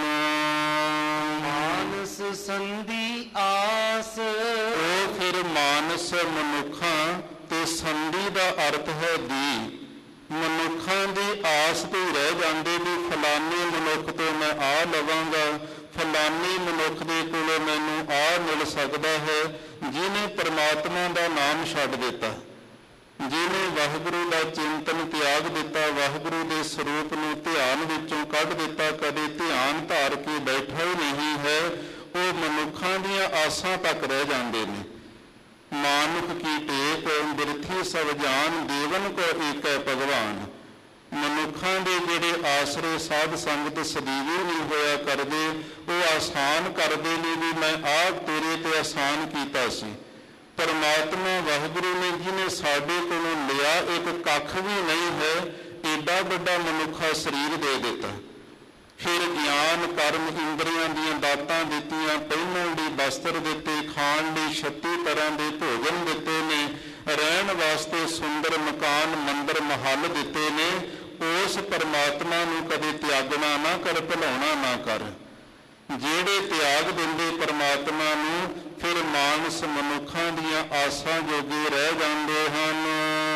ਮਾਨਸ ਸੰਧੀ ਆਸ, ਉਹ ਫਿਰ ਮਾਨਸ ਮਨੁੱਖਾਂ ਤੇ ਸੰਧੀ ਦਾ ਅਰਥ ਹੈ ਦੀ। ਮਨੁੱਖਾਂ ਦੀ ਆਸ ਤੇ ਰਹਿ ਜਾਂਦੇ ਵੀ ਫਲਾਣੇ ਮਨੁੱਖ ਤੋਂ ਮੈਂ ਆਹ ਲਵਾਂਗਾ, ਫਲਾਣੇ ਮਨੁੱਖ ਦੇ ਕੋਲੋਂ ਮੈਨੂੰ ਆਹ ਮਿਲ ਸਕਦਾ ਹੈ। ਜਿਹਨੇ ਪਰਮਾਤਮਾ ਦਾ ਨਾਮ ਛੱਡ ਦਿੱਤਾ, ਜਿਹਨੇ ਵਾਹਿਗੁਰੂ ਦਾ ਚਿੰਤਨ ਤਿਆਗ ਦਿੱਤਾ, ਵਾਹਿਗੁਰੂ ਦੇ ਸਰੂਪ ਨੂੰ ਧਿਆਨ ਵਿੱਚੋਂ ਕੱਢ ਦਿੱਤਾ, ਕਦੇ ਧਿਆਨ ਧਾਰ ਕੇ ਬੈਠਾ ਹੀ ਨਹੀਂ ਹੈ, ਉਹ ਮਨੁੱਖਾਂ ਦੀਆਂ ਆਸਾਂ ਤੱਕ ਰਹਿ ਜਾਂਦੇ ਨੇ। ਮਾਨੁਖ ਕੀ ਟੇਕ ਬਿਰਥੀ ਸਭ ਜਾਨ, ਦੇਵਨ ਕੋ ਏਕੈ ਭਗਵਾਨ। ਮਨੁੱਖਾਂ ਦੇ ਜਿਹੜੇ ਆਸਰੇ ਸਾਧ ਸੰਗਤ ਸਦੀਵੀ ਨਹੀਂ ਹੋਇਆ ਕਰਦੇ, ਉਹ ਆਸਾਨ ਕਰਦੇ ਨੇ ਵੀ ਮੈਂ ਆਹ ਤੇਰੇ ਤੇ ਆਸਾਨ ਕੀਤਾ ਸੀ। ਪਰਮਾਤਮਾ ਵਾਹਿਗੁਰੂ ਨੇ ਜਿਹਨੇ ਸਾਡੇ ਕੋਲੋਂ ਲਿਆ, ਇੱਕ ਕੱਖ ਵੀ ਨਹੀਂ ਹੈ, ਏਡਾ ਵੱਡਾ ਮਨੁੱਖਾ ਸਰੀਰ ਦੇ ਦਿੱਤਾ। ਫਿਰ ਗਿਆਨ ਕਰਮ ਇੰਦਰੀਆਂ ਦੀਆਂ ਦਾਤਾਂ ਦਿੱਤੀਆਂ, ਪਹਿਨਣ ਲਈ ਵਸਤਰ ਦਿੱਤੇ, ਖਾਣ ਲਈ 36 ਤਰ੍ਹਾਂ ਦੇ ਭੋਜਨ ਦਿੱਤੇ ਨੇ, ਰਹਿਣ ਵਾਸਤੇ ਸੁੰਦਰ ਮਕਾਨ ਮੰਦਰ ਮਹੱਲ ਦਿੱਤੇ ਨੇ। ਉਸ ਪਰਮਾਤਮਾ ਨੂੰ ਕਦੇ ਤਿਆਗਣਾ ਨਾ ਕਰ, ਭੁਲਾਉਣਾ ਨਾ ਕਰ। ਜਿਹੜੇ ਤਿਆਗ ਦਿੰਦੇ ਪਰਮਾਤਮਾ ਨੂੰ, ਫਿਰ ਮਾਨਸ ਮਨੁੱਖਾਂ ਦੀਆਂ ਆਸਾਂ ਜੋਗੇ ਰਹਿ ਜਾਂਦੇ ਹਨ।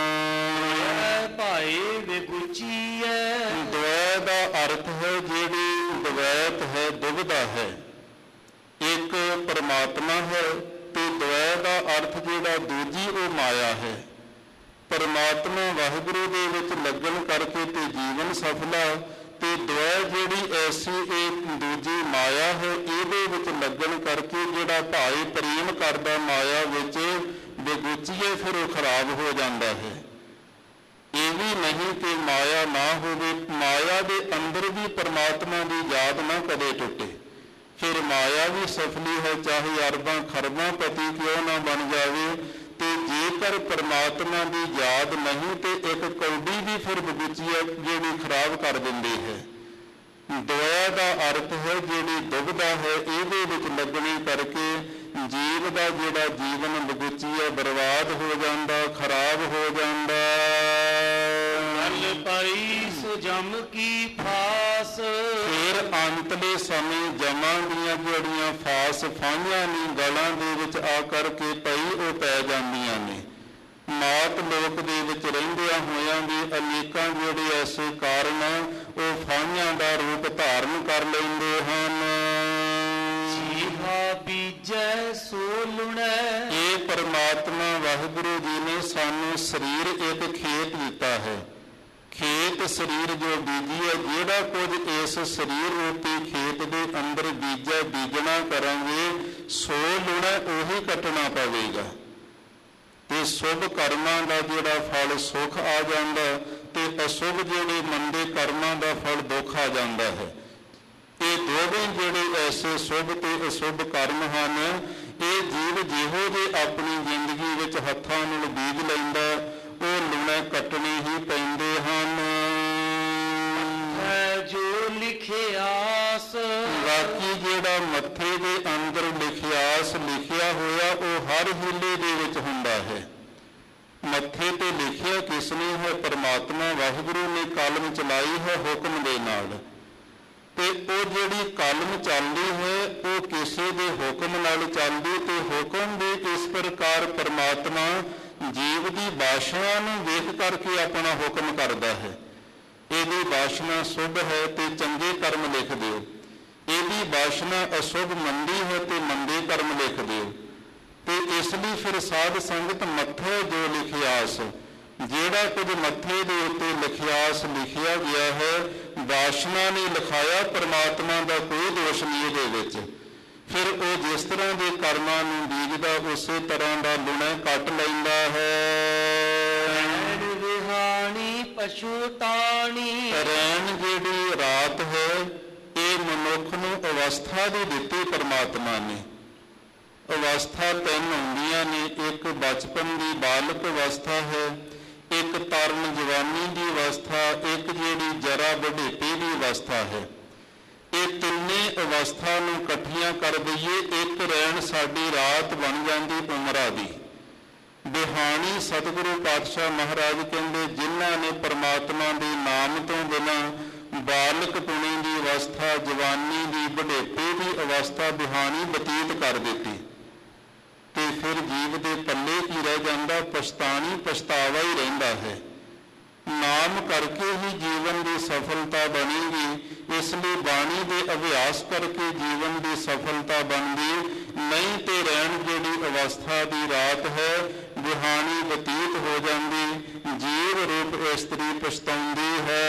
ਭਾਈ ਵਿਗੁਚੀ ਹੈ, ਦਵੈ ਦਾ ਅਰਥ ਹੈ ਜਿਹੜੀ ਦਵੈਤ ਹੈ, ਦੁਬਦਾ ਹੈ। ਇੱਕ ਪਰਮਾਤਮਾ ਹੈ ਤੇ ਦਵੈ ਦਾ ਅਰਥ ਜਿਹੜਾ ਦੂਜੀ ਉਹ ਮਾਇਆ ਹੈ। ਪਰਮਾਤਮਾ ਵਾਹਿਗੁਰੂ ਦੇ ਵਿੱਚ ਲੱਗਣ ਕਰਕੇ ਤੇ ਜੀਵਨ ਸਫਲਾ, ਤੇ ਦਵੈ ਜਿਹੜੀ ਐਸੀ ਇਹ ਦੂਜੀ ਮਾਇਆ ਹੈ, ਇਹਦੇ ਵਿੱਚ ਲੱਗਣ ਕਰਕੇ ਜਿਹੜਾ ਭਾਈ ਪ੍ਰੇਮ ਕਰਦਾ ਮਾਇਆ ਵਿੱਚ ਬੇਗੁਚੀਏ, ਫਿਰ ਉਹ ਖਰਾਬ ਹੋ ਜਾਂਦਾ ਹੈ। ਇਹ ਵੀ ਨਹੀਂ ਕਿ ਮਾਇਆ ਨਾ ਹੋਵੇ, ਮਾਇਆ ਦੇ ਅੰਦਰ ਵੀ ਪਰਮਾਤਮਾ ਦੀ ਯਾਦ ਨਾ ਕਦੇ ਟੁੱਟੇ, ਫਿਰ ਮਾਇਆ ਵੀ ਸਫਲੀ ਹੈ, ਚਾਹੇ ਅਰਬਾਂ ਖਰਬਾਂ ਪਤੀ ਕਿਉਂ ਨਾ ਬਣ ਜਾਵੇ। ਤੇ ਜੇਕਰ ਪਰਮਾਤਮਾ ਦੀ ਯਾਦ ਨਹੀਂ ਤੇ ਇੱਕ ਕੌਡੀ ਵੀ ਫਿਰ ਬਗੁਚੀਆ ਜਿਹੜੀ ਖਰਾਬ ਕਰ ਦਿੰਦੀ ਹੈ। ਦਇਆ ਦਾ ਅਰਥ ਹੈ ਜਿਹੜੀ ਦੁਬਦਾ ਹੈ, ਇਹਦੇ ਵਿੱਚ ਲੱਗਣੇ ਕਰਕੇ ਜੀਵ ਦਾ ਜਿਹੜਾ ਜੀਵਨ ਬਗੁਚੀਆ ਬਰਬਾਦ ਹੋ ਜਾਂਦਾ, ਖਰਾਬ ਹੋ ਜਾਂਦਾ। ਪਈ ਸੁਜਮ ਕੀ ਫਾਸ, ਫਿਰ ਅੰਤਲੇ ਸਮੇਂ ਜਮਾਂ ਦੀਆਂ ਜਿਹੜੀਆਂ ਫਾਸ ਫਾਹੀਆਂ ਨੇ ਗਲਾਂ ਦੇ ਵਿੱਚ ਆ ਕਰਕੇ ਪਈ ਉਹ ਪੈ ਜਾਂਦੀਆਂ ਨੇ। ਮਾਤ ਲੋਕ ਦੇ ਵਿੱਚ ਰਹਿੰਦਿਆਂ ਹੋਇਆਂ ਵੀ ਅਨੇਕਾਂ ਜਿਹੜੇ ਐਸੇ ਕਾਰਨ ਉਹ ਫਾਹੀਆਂ ਦਾ ਰੂਪ ਧਾਰਨ ਕਰ ਲੈਂਦੇ ਹਨ। ਜੀਹਾ ਬੀਜੈ ਸੋ ਲੁਣੈ। ਇਹ ਪਰਮਾਤਮਾ ਵਾਹਿਗੁਰੂ ਜੀ ਨੇ ਸਾਨੂੰ ਸਰੀਰ ਇੱਕ ਖੇਤ ਦਿੱਤਾ ਹੈ। ਖੇਤ ਸਰੀਰ ਜੋ ਬੀਜੀ ਹੈ, ਜਿਹੜਾ ਕੁਝ ਇਸ ਸਰੀਰ ਰੂਪੀ ਖੇਤ ਦੇ ਅੰਦਰ ਬੀਜਣਾ ਕਰਾਂਗੇ ਸੋ ਲੁਣਾ ਉਹੀ ਕੱਟਣਾ ਪਵੇਗਾ। ਤੇ ਸ਼ੁਭ ਕਰਮਾਂ ਦਾ ਜਿਹੜਾ ਫਲ ਸੁਖ ਆ ਜਾਂਦਾ ਤੇ ਅਸ਼ੁਭ ਜਿਹੜੇ ਮੰਦੇ ਕਰਮਾਂ ਦਾ ਫਲ ਦੁੱਖ ਆ ਜਾਂਦਾ ਹੈ। ਇਹ ਦੋਵੇਂ ਜਿਹੜੇ ਐਸੇ ਸ਼ੁਭ ਤੇ ਅਸ਼ੁਭ ਕਰਮ ਹਨ, ਇਹ ਜੀਵ ਜਿਹੋ ਜਿਹੇ ਆਪਣੀ ਜ਼ਿੰਦਗੀ ਵਿੱਚ ਹੱਥਾਂ ਨਾਲ ਬੀਜ ਲੈਂਦਾ ਉਹ ਲੂਣੇ ਕੱਟਣੇ ਹੀ ਪੈਂਦੇ ਹਨ। ਜੋ ਲਿਖਿਆਸ ਬਾਕੀ ਜਿਹੜਾ ਮੱਥੇ ਦੇ ਅੰਦਰ ਲਿਖਿਆਸ ਲਿਖਿਆ ਹੋਇਆ ਉਹ ਹਰ ਹੀਲੇ ਦੇ ਵਿੱਚ ਹੁੰਦਾ ਹੈ। ਮੱਥੇ ਤੇ ਲਿਖਿਆ ਕਿਸ ਨੇ ਹੈ? ਪਰਮਾਤਮਾ ਵਾਹਿਗੁਰੂ ਨੇ ਕਲਮ ਚਲਾਈ ਹੈ ਹੁਕਮ ਦੇ ਨਾਲ। ਤੇ ਉਹ ਜਿਹੜੀ ਕਲਮ ਚੱਲਦੀ ਹੈ ਉਹ ਕਿਸੇ ਦੇ ਹੁਕਮ ਨਾਲ ਚੱਲਦੀ ਤੇ ਹੁਕਮ ਵੀ ਇਸ ਪ੍ਰਕਾਰ ਪਰਮਾਤਮਾ ਜੀਵ ਦੀ ਵਾਸ਼ਨਾ ਨੂੰ ਵੇਖ ਕਰਕੇ ਆਪਣਾ ਹੁਕਮ ਕਰਦਾ ਹੈ। ਇਹਦੀ ਵਾਸ਼ਨਾ ਸ਼ੁਭ ਹੈ ਤੇ ਚੰਗੇ ਕਰਮ ਲਿਖ ਦਿਓ, ਇਹਦੀ ਵਾਸ਼ਨਾ ਅਸ਼ੁਭ ਮੰਦੀ ਹੈ ਤੇ ਮੰਦੇ ਕਰਮ ਲਿਖ ਦਿਓ। ਤੇ ਇਸ ਲਈ ਫਿਰ ਸਾਧ ਸੰਗਤ ਮੱਥੇ ਜੋ ਲਿਖਿਆਸ, ਜਿਹੜਾ ਕੁਝ ਮੱਥੇ ਦੇ ਉੱਤੇ ਲਿਖਿਆਸ ਲਿਖਿਆ ਗਿਆ ਹੈ ਵਾਸ਼ਨਾ ਨੇ ਲਿਖਾਇਆ, ਪਰਮਾਤਮਾ ਦਾ ਕੋਈ ਦੋਸ਼ ਨਹੀਂ ਇਹਦੇ ਵਿੱਚ। ਫਿਰ ਉਹ ਜਿਸ ਤਰ੍ਹਾਂ ਦੇ ਕਰਮਾਂ ਨੂੰ ਬੀਜਦਾ ਉਸੇ ਤਰ੍ਹਾਂ ਦਾ ਲੂਣਾ ਕੱਟ ਲੈਂਦਾ ਹੈ। ਵਿਹਾਣੀ ਪਸ਼ੂ ਤਾਣੀ। ਰੈਣ ਜਿਹੜੀ ਰਾਤ ਹੈ ਇਹ ਮਨੁੱਖ ਨੂੰ ਅਵਸਥਾ ਦੀ ਦਿੱਤੀ ਪਰਮਾਤਮਾ ਨੇ। ਅਵਸਥਾ ਤਿੰਨ ਹੁੰਦੀਆਂ ਨੇ, ਇੱਕ ਬਚਪਨ ਦੀ ਬਾਲਕ ਅਵਸਥਾ ਹੈ, ਇੱਕ ਤਰਨ ਜਵਾਨੀ ਦੀ ਅਵਸਥਾ, ਇੱਕ ਜਿਹੜੀ ਜਰਾ ਬੁਢੇਪੇ ਦੀ ਅਵਸਥਾ ਹੈ। ਇਹ ਤਿੰਨੇ ਅਵਸਥਾ ਨੂੰ ਇਕੱਠੀਆਂ ਕਰ ਦਈਏ ਇੱਕ ਰੈਣ ਸਾਡੀ ਰਾਤ ਬਣ ਜਾਂਦੀ ਉਮਰਾਂ ਦੀ। ਬਿਹਾਣੀ ਸਤਿਗੁਰੂ ਪਾਤਸ਼ਾਹ ਮਹਾਰਾਜ ਕਹਿੰਦੇ ਜਿਨ੍ਹਾਂ ਨੇ ਪਰਮਾਤਮਾ ਦੇ ਨਾਮ ਤੋਂ ਬਿਨਾਂ ਬਾਲਕ ਪੁਣੇ ਦੀ ਅਵਸਥਾ, ਜਵਾਨੀ ਦੀ, ਬੁਢੇਪੇ ਦੀ ਅਵਸਥਾ ਬਿਹਾਣੀ ਬਤੀਤ ਕਰ ਦਿੱਤੀ ਤੇ ਫਿਰ ਜੀਵ ਦੇ ਪੱਲੇ ਕੀ ਰਹਿ ਜਾਂਦਾ? ਪਛਤਾਵਾ ਹੀ ਰਹਿੰਦਾ ਹੈ। ਨਾਮ ਕਰਕੇ ਹੀ ਜੀਵਨ ਦੀ ਸਫਲਤਾ ਬਣੇਗੀ। ਇਸ ਲਈ ਬਾਣੀ ਦੇ ਅਭਿਆਸ ਕਰਕੇ ਜੀਵਨ ਦੀ ਸਫਲਤਾ ਬਣਦੀ, ਨਹੀਂ ਤੇ ਰਹਿਣ ਜਿਹੜੀ ਅਵਸਥਾ ਦੀ ਰਾਤ ਹੈ ਬਿਹਾਣੀ ਬਤੀਤ ਹੋ ਜਾਂਦੀ, ਜੀਵ ਰੂਪ ਇਸਤਰੀ ਪਛਤਾਉਂਦੀ ਹੈ।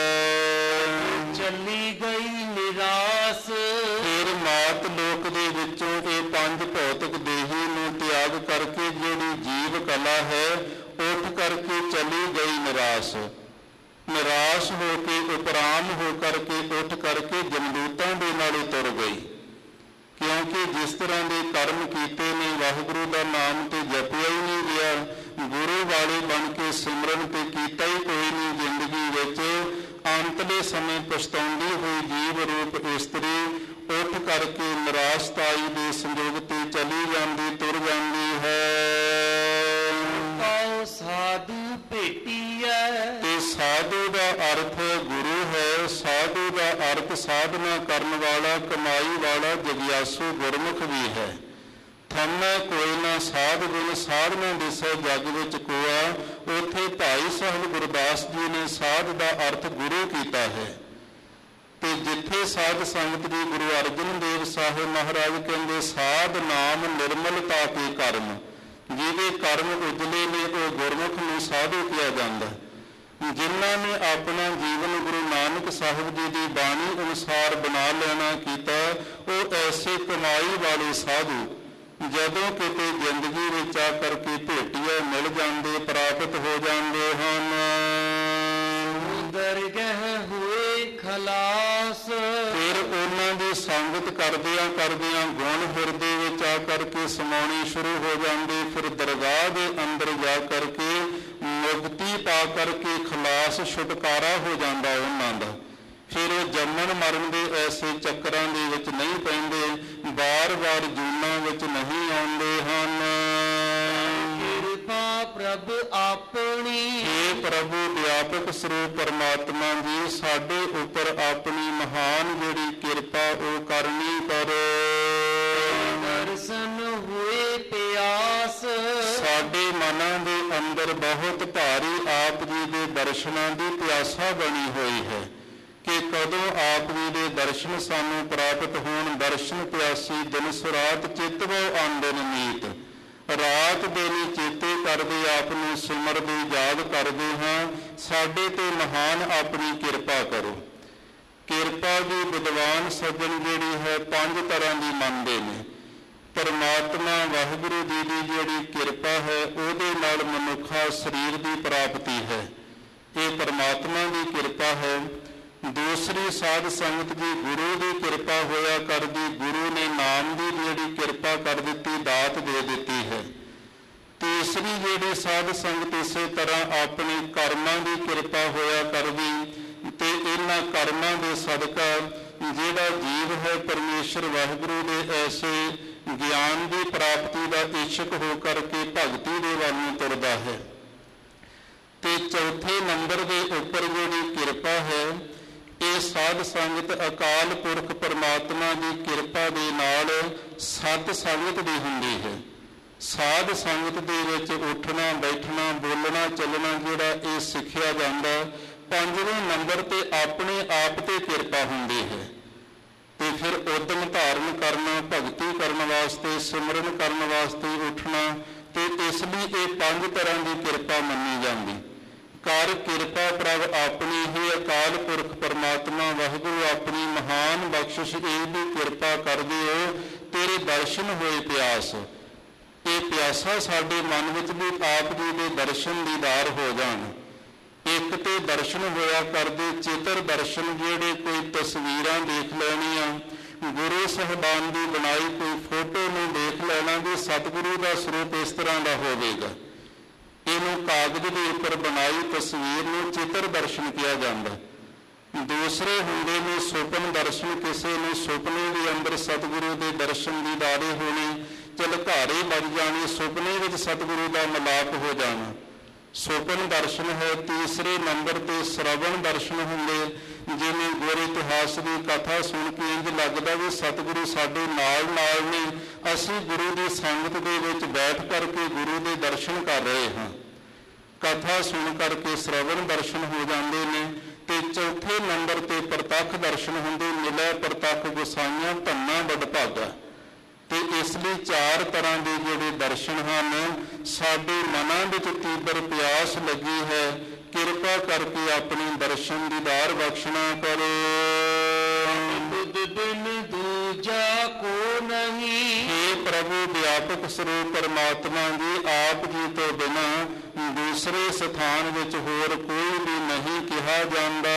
ਚੱਲੀ ਗਈ ਨਿਰਾਸ। ਫਿਰ ਮਾਤ ਲੋਕ ਦੇ ਵਿੱਚੋਂ ਇਹ ਪੰਜ ਭੌਤਿਕ ਦੇਹੀ ਨੂੰ ਤਿਆਗ ਕਰਕੇ ਜਿਹੜੀ ਜੀਵ ਕਲਾ ਹੈ ਉੱਠ ਕਰਕੇ ਚਲੀ ਗਈ ਨਿਰਾਸ਼। ਨਿਰਾਸ਼ ਹੋ ਕੇ ਉਪਰਾਮ ਹੋ ਕਰਕੇ ਉੱਠ ਕਰਕੇ ਜਮਦੂਤਾਂ ਦੇ ਨਾਲੇ ਤੁਰ ਗਈ। ਕਿਉਂਕਿ ਜਿਸ ਤਰ੍ਹਾਂ ਦੇ ਕਰਮ ਕੀਤੇ ਨੇ ਵਾਹਿਗੁਰੂ ਦਾ ਨਾਮ ਤੇ ਜਪਿਆ ਹੀ ਨਹੀਂ ਗਿਆ, ਗੁਰੂ ਵਾਲੇ ਬਣ ਕੇ ਸਿਮਰਨ ਤੇ ਕੀਤਾ ਹੀ ਕੋਈ ਨਹੀਂ ਜ਼ਿੰਦਗੀ ਵਿੱਚ। ਅੰਤਲੇ ਸਮੇਂ ਪਛਤਾਉਂਦੀ ਹੋਈ ਜੀਵ ਰੂਪ ਇਸਤਰੀ ਉੱਠ ਕਰਕੇ ਨਿਰਾਸ਼ਤਾਈ ਦੇ ਸੰਜੋਗ ਤੇ ਚਲੀ ਜਾਂਦੀ, ਤੁਰ ਜਾਂਦੀ ਹੈ। ਸਾਧੂ ਭੇਟੀ ਹੈ। ਤੇ ਸਾਧੂ ਦਾ ਅਰਥ ਗੁਰੂ ਹੈ। ਸਾਧੂ ਦਾ ਅਰਥ ਸਾਧਨਾ ਕਰਨ ਵਾਲਾ, ਕਮਾਈ ਵਾਲਾ, ਜਗਿਆਸੂ ਗੁਰਮੁਖ ਵੀ ਹੈ। ਥੰਮੈ ਕੋਈ ਨਾ ਸਾਧ ਗੁਣ ਸਾਧਨਾ ਦਿਸੈ ਜਗ ਵਿੱਚ ਕੋਆ। ਉੱਥੇ ਭਾਈ ਸਾਹਿਬ ਗੁਰਦਾਸ ਜੀ ਨੇ ਸਾਧ ਦਾ ਅਰਥ ਗੁਰੂ ਕੀਤਾ ਹੈ। ਤੇ ਜਿੱਥੇ ਸਾਧ ਸੰਗਤ ਜੀ ਗੁਰੂ ਅਰਜਨ ਦੇਵ ਸਾਹਿਬ ਮਹਾਰਾਜ ਕਹਿੰਦੇ ਸਾਧ ਨਾਮ ਨਿਰਮਲਤਾ ਕੇ ਕਰਮ, ਜਿਹਦੇ ਕਰਮ ਉਜਲੇ ਨੇ ਉਹ ਗੁਰਮੁਖ ਨੂੰ ਸਾਧੂ ਕਿਹਾ ਜਾਂਦਾ। ਜਿਨ੍ਹਾਂ ਨੇ ਆਪਣਾ ਜੀਵਨ ਗੁਰੂ ਨਾਨਕ ਸਾਹਿਬ ਜੀ ਦੀ ਬਾਣੀ ਅਨੁਸਾਰ ਬਣਾ ਲੈਣਾ ਕੀਤਾ ਉਹ ਐਸੇ ਕਮਾਈ ਵਾਲੇ ਸਾਧੂ ਜਦੋਂ ਕਿਤੇ ਜ਼ਿੰਦਗੀ ਵਿੱਚ ਆ ਕਰਕੇ ਭੇਟੀਆਂ ਮਿਲ ਜਾਂਦੇ, ਪ੍ਰਾਪਤ ਹੋ ਜਾਂਦੇ ਹਨ। ਦਰਗਹਿ ਹੋਏ ਖਲਾਸ। ਫਿਰ ਉਹਨਾਂ ਦੀ ਸੰਗਤ ਕਰਦਿਆਂ ਗੁਣ ਹਿਰਦੇ ਵਿੱਚ ਆ ਕਰਕੇ ਸਮਾਉਣੀ ਸ਼ੁਰੂ ਹੋ ਜਾਂਦੀ। ਫਿਰ ਦਰਗਾਹ ਦੇ ਅੰਦਰ ਜਾ ਕਰਕੇ ਮੁਕਤੀ ਪਾ ਕਰਕੇ ਖਲਾਸ ਛੁਟਕਾਰਾ ਹੋ ਜਾਂਦਾ ਉਹਨਾਂ ਦਾ। ਫਿਰ ਉਹ ਜੰਮਣ ਮਰਨ ਦੇ ਐਸੇ ਚੱਕਰਾਂ ਦੇ ਵਿੱਚ ਨਹੀਂ ਪੈਂਦੇ, ਬਾਰ-ਬਾਰ ਜੂਨਾਂ ਵਿੱਚ ਨਹੀਂ ਆਉਂਦੇ ਹਨ। ਕਿਰਪਾ ਪ੍ਰਭ ਆਪਣੀ। ਹੇ ਪ੍ਰਭੂ ਵਿਆਪਕ ਸਰੂਪ ਪਰਮਾਤਮਾ ਜੀ ਸਾਡੇ ਉੱਪਰ ਆਪਣੀ ਮਹਾਨ ਜਿਹੜੀ ਕਿਰਪਾ ਉਹ ਕਰਨੀ ਕਰੋ। ਦਰਸ਼ਨ ਹੋਏ ਪਿਆਸ। ਸਾਡੇ ਮਨਾਂ ਦੇ ਅੰਦਰ ਬਹੁਤ ਭਾਰੀ ਆਪ ਜੀ ਦੇ ਦਰਸ਼ਨਾਂ ਦੀ ਪਿਆਸਾ ਬਣੀ ਹੋਈ ਹੈ ਕਿ ਕਦੋਂ ਆਪ ਜੀ ਦੇ ਦਰਸ਼ਨ ਸਾਨੂੰ ਪ੍ਰਾਪਤ ਹੋਣ। ਦਰਸ਼ਨ ਪਿਆਸੀ ਦਿਨ ਸੁਰਾਤ ਚਿਤਵੋ ਆਂਦਨ ਨੀਤ। ਰਾਤ ਦਿਨ ਚੇਤੇ ਕਰਦੇ ਆਪ ਨੂੰ ਸਿਮਰਦੇ ਯਾਦ ਕਰਦੇ ਹਾਂ। ਸਾਡੇ ਤੇ ਮਹਾਨ ਆਪਣੀ ਕਿਰਪਾ ਕਰੋ। ਕਿਰਪਾ ਦੀ ਵਿਦਵਾਨ ਸੱਜਣ ਜਿਹੜੀ ਹੈ 5 ਤਰ੍ਹਾਂ ਦੀ ਮੰਨਦੇ ਨੇ। ਪਰਮਾਤਮਾ ਵਾਹਿਗੁਰੂ ਜੀ ਦੀ ਜਿਹੜੀ ਕਿਰਪਾ ਹੈ ਉਹਦੇ ਨਾਲ ਮਨੁੱਖਾ ਸਰੀਰ ਦੀ ਪ੍ਰਾਪਤੀ ਹੈ, ਇਹ ਪਰਮਾਤਮਾ ਦੀ ਕਿਰਪਾ ਹੈ। ਦੂਸਰੀ ਸਾਧ ਸੰਗਤ ਦੀ ਗੁਰੂ ਦੀ ਕਿਰਪਾ ਹੋਇਆ ਕਰਦੀ, ਗੁਰੂ ਨੇ ਨਾਮ ਦੀ ਜਿਹੜੀ ਕਿਰਪਾ ਕਰ ਦਿੱਤੀ, ਦਾਤ ਦੇ ਦਿੱਤੀ ਹੈ। ਤੀਸਰੀ ਜਿਹੜੀ ਸਾਧ ਸੰਗਤ ਇਸੇ ਤਰ੍ਹਾਂ ਆਪਣੇ ਕਰਮਾਂ ਦੀ ਕਿਰਪਾ ਹੋਇਆ ਕਰਦੀ ਤੇ ਇਹਨਾਂ ਕਰਮਾਂ ਦੇ ਸਦਕਾ ਜਿਹੜਾ ਜੀਵ ਹੈ ਪਰਮੇਸ਼ਰ ਵਾਹਿਗੁਰੂ ਦੇ ਐਸੇ ਗਿਆਨ ਦੀ ਪ੍ਰਾਪਤੀ ਦਾ ਇੱਛਕ ਹੋ ਕਰਕੇ ਭਗਤੀ ਦੇ ਵੱਲ ਨੂੰ ਤੁਰਦਾ ਹੈ। ਤੇ ਚੌਥੇ ਨੰਬਰ ਦੇ ਉੱਪਰ ਜਿਹੜੀ ਕਿਰਪਾ ਹੈ ਇਹ ਸਾਧ ਸੰਗਤ ਅਕਾਲ ਪੁਰਖ ਪਰਮਾਤਮਾ ਦੀ ਕਿਰਪਾ ਦੇ ਨਾਲ ਸਤ ਸੰਗਤ ਦੀ ਹੁੰਦੀ ਹੈ। ਸਾਧ ਸੰਗਤ ਦੇ ਵਿੱਚ ਉੱਠਣਾ ਬੈਠਣਾ ਬੋਲਣਾ ਚੱਲਣਾ ਜਿਹੜਾ ਇਹ ਸਿੱਖਿਆ ਜਾਂਦਾ। 5ਵੇਂ ਨੰਬਰ ਤੇ ਆਪਣੇ ਆਪ ਤੇ ਕਿਰਪਾ ਹੁੰਦੀ ਹੈ ਤੇ ਫਿਰ ਉਦਮ ਧਾਰਨ ਕਰਨਾ, ਭਗਤੀ ਕਰਨ ਵਾਸਤੇ, ਸਿਮਰਨ ਕਰਨ ਵਾਸਤੇ ਉੱਠਣਾ ਤੇ ਇਸ ਲਈ ਇਹ 5 ਤਰ੍ਹਾਂ ਦੀ ਕਿਰਪਾ ਮੰਨੀ ਜਾਂਦੀ। ਕਰ ਕਿਰਪਾ ਪ੍ਰਭ ਆਪਣੀ ਹੀ ਅਕਾਲ ਪੁਰਖ ਪਰਮਾਤਮਾ ਵਾਹਿਗੁਰੂ ਆਪਣੀ ਮਹਾਨ ਬਖਸ਼ਿਸ਼ ਇਹਦੀ ਕਿਰਪਾ ਕਰਦੇ ਹੋ। ਤੇਰੇ ਦਰਸ਼ਨ ਹੋਏ ਪਿਆਸ, ਇਹ ਪਿਆਸਾ ਸਾਡੇ ਮਨ ਵਿੱਚ ਵੀ ਆਪ ਜੀ ਦੇ ਦਰਸ਼ਨ ਦੀਦਾਰ ਹੋ ਜਾਣ। ਇੱਕ ਤੇ ਦਰਸ਼ਨ ਹੋਇਆ ਕਰਦੇ ਚਿੱਤਰ ਦਰਸ਼ਨ, ਜਿਹੜੇ ਕੋਈ ਤਸਵੀਰਾਂ ਦੇਖ ਲੈਣੀਆਂ, ਗੁਰੂ ਸਾਹਿਬਾਨ ਦੀ ਬਣਾਈ ਕੋਈ ਫੋਟੋ ਨੂੰ ਦੇਖ ਲੈਣਾ ਵੀ ਸਤਿਗੁਰੂ ਦਾ ਸਰੂਪ ਇਸ ਤਰ੍ਹਾਂ ਦਾ ਹੋਵੇਗਾ। ਇਹਨੂੰ ਕਾਗਜ਼ ਦੇ ਉੱਪਰ ਬਣਾਈ ਤਸਵੀਰ ਨੂੰ ਚਿੱਤਰ ਦਰਸ਼ਨ ਕਿਹਾ ਜਾਂਦਾ। ਦੂਸਰੇ ਹੁੰਦੇ ਨੇ ਸੁਪਨ ਦਰਸ਼ਨ, ਕਿਸੇ ਨੂੰ ਸੁਪਨੇ ਦੇ ਅੰਦਰ ਸਤਿਗੁਰੂ ਦੇ ਦਰਸ਼ਨ ਦੀਦਾਰੇ ਹੋਣੇ, ਝਲਕਾਰੇ ਵੱਜ ਜਾਣੇ, ਸੁਪਨੇ ਵਿੱਚ ਸਤਿਗੁਰੂ ਦਾ ਮਿਲਾਪ ਹੋ ਜਾਣਾ, ਸੁਪਨ ਦਰਸ਼ਨ ਹੈ। ਤੀਸਰੇ ਨੰਬਰ ਤੇ ਸ਼ਰਵਣ ਦਰਸ਼ਨ ਹੁੰਦੇ, ਜਿਵੇਂ ਗੁਰ ਇਤਿਹਾਸ ਦੀ ਕਥਾ ਸੁਣ ਕੇ ਇੰਝ ਲੱਗਦਾ ਵੀ ਸਤਿਗੁਰੂ ਸਾਡੇ ਨਾਲ ਨਾਲ ਨੇ, ਅਸੀਂ ਗੁਰੂ ਦੀ ਸੰਗਤ ਦੇ ਵਿੱਚ ਬੈਠ ਕਰਕੇ ਗੁਰੂ ਦੇ ਦਰਸ਼ਨ ਕਰ ਰਹੇ ਹਾਂ। ਕਥਾ ਸੁਣ ਕਰਕੇ ਸ਼ਰਵਣ ਦਰਸ਼ਨ ਹੋ ਜਾਂਦੇ ਨੇ। ਤੇ ਚੌਥੇ ਨੰਬਰ ਤੇ ਪ੍ਰਤੱਖ ਦਰਸ਼ਨ ਹੁੰਦੇ, ਮਿਲੈ ਪ੍ਰਤੱਖ ਗੁਸਾਈਆਂ ਧੰਨਾ ਵਡ ਭਾਗਾ। ਤੇ ਇਸ ਲਈ 4 ਤਰ੍ਹਾਂ ਦੇ ਜਿਹੜੇ ਦਰਸ਼ਨ ਹਨ। ਸਾਡੇ ਮਨਾਂ ਵਿੱਚ ਤੀਬਰ ਪਿਆਸ ਲੱਗੀ ਹੈ, ਕਿਰਪਾ ਕਰਕੇ ਆਪਣੇ ਦਰਸ਼ਨ ਦੀਦਾਰ ਬਖਸ਼ਣਾ ਕਰੋ। ਬੁੱਧ ਬਿਨ ਦੂਜਾ ਕੋ ਨਹੀਂ। हे ਪ੍ਰਭੂ ਵਿਆਪਕ ਸਰੂਪ ਪਰਮਾਤਮਾ ਜੀ, ਆਪ ਜੀ ਤੋਂ ਬਿਨਾ ਦੂਸਰੇ ਸਥਾਨ ਵਿੱਚ ਹੋਰ ਕੋਈ ਵੀ ਨਹੀਂ ਕਿਹਾ ਜਾਂਦਾ।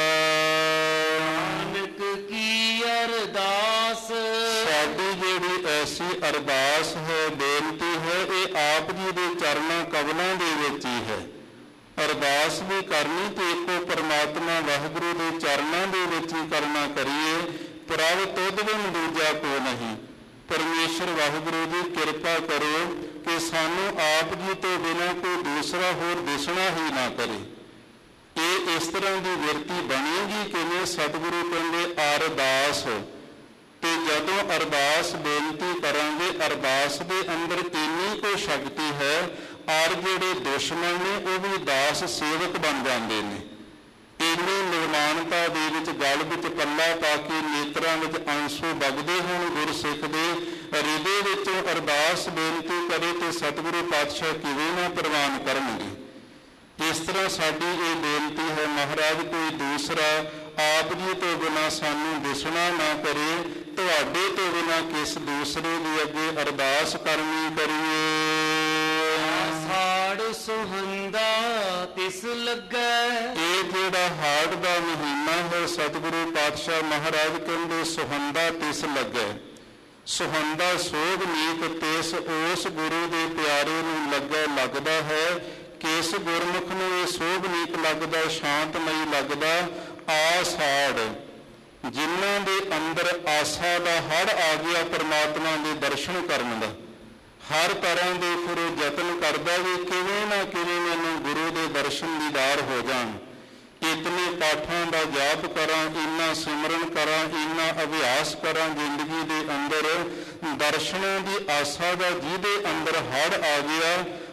ਨਾਨਕ ਕੀ ਅਰਦਾਸ, ਸਾਡੀ ਜਿਹੜੀ ਐਸੀ ਅਰਦਾਸ ਹੈ, ਬੇਨਤੀ ਹੈ, ਇਹ ਆਪ ਜੀ ਦੇ ਚਰਨਾਂ ਕਮਲਾਂ ਦੇ ਵਿੱਚ ਹੀ ਹੈ। ਅਰਦਾਸ ਵੀ ਕਰਨੀ ਤੇ ਇੱਕੋ ਪਰਮਾਤਮਾ ਵਾਹਿਗੁਰੂ ਦੇ ਚਰਨਾਂ ਦੇ ਵਿੱਚ ਹੀ ਕਰਨਾ ਕਰੀਏ। ਪ੍ਰਭ ਤੁਧ ਬਿਨ ਦੂਜਾ ਕੋ ਨਹੀਂ। ਪਰਮੇਸ਼ਰ ਵਾਹਿਗੁਰੂ ਦੀ ਕਿਰਪਾ ਕਰੋ ਕਿ ਸਾਨੂੰ ਆਪ ਜੀ ਤੋਂ ਬਿਨਾਂ ਕੋਈ ਦੂਸਰਾ ਹੋਰ ਦਿਸਣਾ ਹੀ ਨਾ ਕਰੇ। ਇਹ ਇਸ ਤਰ੍ਹਾਂ ਦੀ ਵਿਰਤੀ ਬਣੇਗੀ ਕਿਵੇਂ? ਸਤਿਗੁਰੂ ਕਹਿੰਦੇ ਅਰਦਾਸ, ਤੇ ਜਦੋਂ ਅਰਦਾਸ ਬੇਨਤੀ ਕਰਾਂਗੇ ਅਰਦਾਸ ਦੇ ਅੰਦਰ ਇੰਨੀ ਕੋਈ ਸ਼ਕਤੀ ਹੈ, ਔਰ ਜਿਹੜੇ ਦੁਸ਼ਮਣ ਨੇ ਉਹ ਵੀ ਦਾਸ ਸੇਵਕ ਬਣ ਜਾਂਦੇ ਨੇ। ਇੰਨੀ ਨਿਰਮਾਣਤਾ ਦੇ ਵਿੱਚ ਗਲ ਵਿੱਚ ਪੱਲਾ ਪਾ ਕੇ ਨੇਤਰਾਂ ਵਿੱਚ ਅੰਸੂ ਵਗਦੇ ਹੋਣ ਗੁਰਸਿੱਖ ਦੇ ਹਿਰਦੇ ਵਿੱਚੋਂ ਅਰਦਾਸ ਬੇਨਤੀ ਕਰੇ ਤੇ ਸਤਿਗੁਰੂ ਪਾਤਸ਼ਾਹ ਕਿਵੇਂ ਨਾ ਪ੍ਰਵਾਨ ਕਰਨਗੇ। ਇਸ ਤਰ੍ਹਾਂ ਸਾਡੀ ਇਹ ਬੇਨਤੀ ਹੈ, ਮਹਾਰਾਜ ਕੋਈ ਦੂਸਰਾ ਆਪ ਜੀ ਤੋਂ ਬਿਨਾਂ ਸਾਨੂੰ ਦਿਸਣਾ ਨਾ ਕਰੇ, ਤੁਹਾਡੇ ਤੋਂ ਬਿਨਾਂ ਕਿਸ ਦੂਸਰੇ ਦੀ ਅੱਗੇ ਅਰਦਾਸ ਕਰਨੀ ਕਰੀਏ। ਸਾੜ ਸੁਹੰਦਾ ਤਿਸ ਲੱਗੈ। ਇਹ ਜਿਹੜਾ ਹਾੜ ਦਾ ਮਹੀਨਾ ਹੈ, ਸਤਿਗੁਰੂ ਪਾਤਸ਼ਾਹ ਮਹਾਰਾਜ ਕਹਿੰਦੇ ਸੁਹੰਦਾ ਤਿਸ ਲੱਗੈ। ਸੁਹੰਦਾ ਸੋਭ ਨੀਕ ਤਿਸ ਉਸ ਗੁਰੂ ਦੇ ਪਿਆਰੇ ਨੂੰ ਲੱਗੈ। ਲੱਗਦਾ ਹੈ ਕਿਸ ਗੁਰਮੁਖ ਨੂੰ ਇਹ ਸੋਭ ਨੀਕ ਲੱਗਦਾ, ਸ਼ਾਂਤਮਈ ਲੱਗਦਾ। ਆਸਾੜ, ਜਿਨ੍ਹਾਂ ਦੇ ਅੰਦਰ ਆਸਾ ਦਾ ਹੜ ਆ ਗਿਆ ਪਰਮਾਤਮਾ ਦੇ ਦਰਸ਼ਨ ਕਰਨ ਦਾ, ਹਰ ਤਰ੍ਹਾਂ ਦੇ ਫਿਰ ਉਹ ਯਤਨ ਕਰਦਾ ਵੀ ਕਿਵੇਂ ਨਾ ਕਿਵੇਂ ਮੈਨੂੰ ਗੁਰੂ ਦੇ ਦਰਸ਼ਨ ਦੀਦਾਰ ਹੋ ਜਾਣ। ਇਤਨੇ ਪਾਠਾਂ ਦਾ ਜਾਪ ਕਰਾਂ, ਇੰਨਾ ਸਿਮਰਨ ਕਰਾਂ, ਇੰਨਾ ਅਭਿਆਸ ਕਰਾਂ ਜ਼ਿੰਦਗੀ ਦੇ ਅੰਦਰ। ਦਰਸ਼ਨਾਂ ਦੀ ਆਸਾ ਦਾ ਜਿਹਦੇ ਅੰਦਰ ਹੜ ਆ ਗਿਆ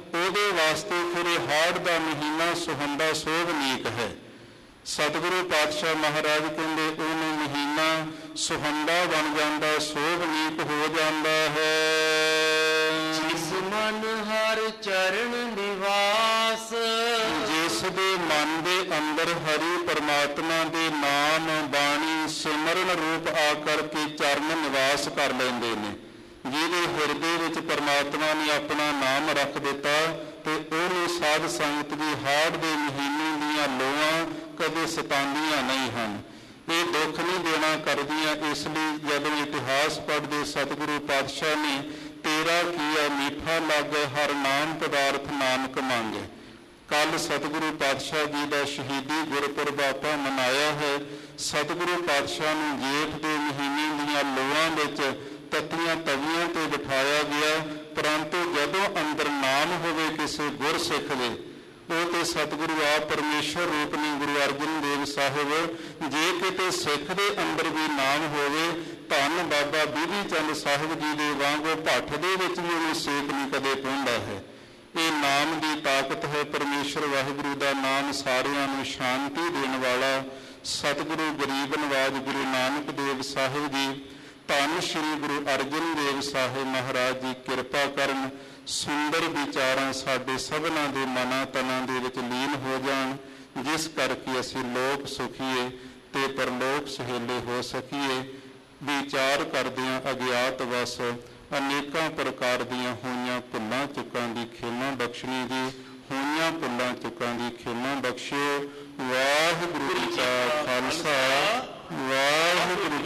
ਉਹਦੇ ਵਾਸਤੇ ਫਿਰ ਇਹ ਹਾੜ ਦਾ ਮਹੀਨਾ ਸੁਹੰਦਾ ਸੋਭਨੀਕ ਹੈ। ਸਤਿਗੁਰੂ ਪਾਤਸ਼ਾਹ ਮਹਾਰਾਜ ਕਹਿੰਦੇ ਉਹਨੂੰ ਮਹੀਨਾ ਸੁਹੰਦਾ ਬਣ ਜਾਂਦਾ, ਸੋਭਨੀਕ ਹੋ ਜਾਂਦਾ ਹੈ। ਜਿਸ ਮਨ ਹਰ ਚਰਨ ਨਿਵਾਸ, ਜਿਸ ਦੇ ਮਨ ਦੇ ਅੰਦਰ ਹਰੀ ਪਰਮਾਤਮਾ ਦੇ ਨਾਮ ਬਾਣੀ ਸਿਮਰਨ ਰੂਪ ਆ ਕਰਕੇ ਚਰਨ ਨਿਵਾਸ ਕਰ ਲੈਂਦੇ ਨੇ, ਜਿਹਦੇ ਹਿਰਦੇ ਵਿੱਚ ਪਰਮਾਤਮਾ ਨੇ ਆਪਣਾ ਨਾਮ ਰੱਖ ਦਿੱਤਾ, ਤੇ ਉਹਨੂੰ ਸਾਧ ਸੰਗਤ ਦੀ ਹਾੜ ਦੇ ਮਹੀਨੇ ਦੀਆਂ ਲੋਆਂ ਕਦੇ ਸਤਾਉਂਦੀਆਂ ਨਹੀਂ ਹਨ। ਇਹ ਦੁੱਖ ਨਹੀਂ ਦੇਣਾ ਕਰਦੀਆਂ। ਇਸ ਲਈ ਜਦੋਂ ਇਤਿਹਾਸ ਪੜ੍ਹਦੇ ਸਤਿਗੁਰੂ ਪਾਤਸ਼ਾਹ ਨੇ ਤੇਰਾ ਕੀਆ ਮੀਠਾ ਲਾਗੇ ਹਰ ਨਾਮ ਪਦਾਰਥ ਨਾਨਕ ਮੰਗੇ। ਕੱਲ ਸਤਿਗੁਰੂ ਪਾਤਸ਼ਾਹ ਜੀ ਦਾ ਸ਼ਹੀਦੀ ਗੁਰਪੁਰਬ ਆਪਾਂ ਮਨਾਇਆ ਹੈ। ਸਤਿਗੁਰੂ ਪਾਤਸ਼ਾਹ ਨੂੰ ਜੇਠ ਦੇ ਮਹੀਨੇ ਦੀਆਂ ਲੋਆਂ ਵਿੱਚ ਤੱਤੀਆਂ ਤਵੀਆਂ ਤੇ ਬਿਠਾਇਆ ਗਿਆ, ਪਰੰਤੂ ਜਦੋਂ ਅੰਦਰ ਨਾਮ ਹੋਵੇ ਕਿਸੇ ਗੁਰਸਿੱਖ ਦੇ, ਉਹ ਤੇ ਸਤਿਗੁਰੂ ਆਪ ਪਰਮੇਸ਼ਰ ਰੂਪ ਨੇ ਗੁਰੂ ਅਰਜਨ ਦੇਵ ਸਾਹਿਬ। ਜੇ ਕਿਤੇ ਸਿੱਖ ਦੇ ਅੰਦਰ ਵੀ ਨਾਮ ਹੋਵੇ, ਧੰਨ ਬਾਬਾ ਬੀਧੀ ਚੰਦ ਸਾਹਿਬ ਜੀ ਦੇ ਵਾਂਗੂ ਭੱਠ ਦੇ ਵਿੱਚ ਵੀ ਉਹਨੂੰ ਸੇਕ ਨਹੀਂ ਕਦੇ ਪਹੁੰਚਦਾ ਹੈ। ਇਹ ਨਾਮ ਦੀ ਤਾਕਤ ਹੈ। ਪਰਮੇਸ਼ਰ ਵਾਹਿਗੁਰੂ ਦਾ ਨਾਮ ਸਾਰਿਆਂ ਨੂੰ ਸ਼ਾਂਤੀ ਦੇਣ ਵਾਲਾ। ਸਤਿਗੁਰੂ ਗਰੀਬ ਨਵਾਜ ਗੁਰੂ ਨਾਨਕ ਦੇਵ ਸਾਹਿਬ ਜੀ, ਧੰਨ ਸ਼੍ਰੀ ਗੁਰੂ ਅਰਜਨ ਦੇਵ ਸਾਹਿਬ ਮਹਾਰਾਜ ਜੀ ਕਿਰਪਾ ਕਰਨ, ਸੁੰਦਰ ਵਿਚਾਰਾਂ ਸਾਡੇ ਸਭਨਾਂ ਦੇ ਮਨਾਂ ਤਨਾਂ ਦੇ ਵਿੱਚ ਲੀਨ ਹੋ ਜਾਣ, ਜਿਸ ਕਰਕੇ ਅਸੀਂ ਲੋਕ ਸੁਖੀਏ ਤੇ ਪਰਲੋਕ ਸੁਹੇਲੇ ਹੋ ਸਕੀਏ। ਵਿਚਾਰ ਕਰਦਿਆਂ ਅਗਿਆਤ ਵਸ ਅਨੇਕਾਂ ਪ੍ਰਕਾਰ ਦੀਆਂ ਹੋਈਆਂ ਭੁੱਲਾਂ ਚੁੱਕਾਂ ਦੀ ਖੇਮਾ ਬਖਸ਼ਣੀ ਦੀ, ਹੋਈਆਂ ਭੁੱਲਾਂ ਚੁੱਕਾਂ ਦੀ ਖੇਮਾ ਬਖਸ਼ਿਓ। ਵਾਹਿਗੁਰੂ ਜੀ ਕਾ ਖਾਲਸਾ, ਵਾਹਿਗੁਰੂ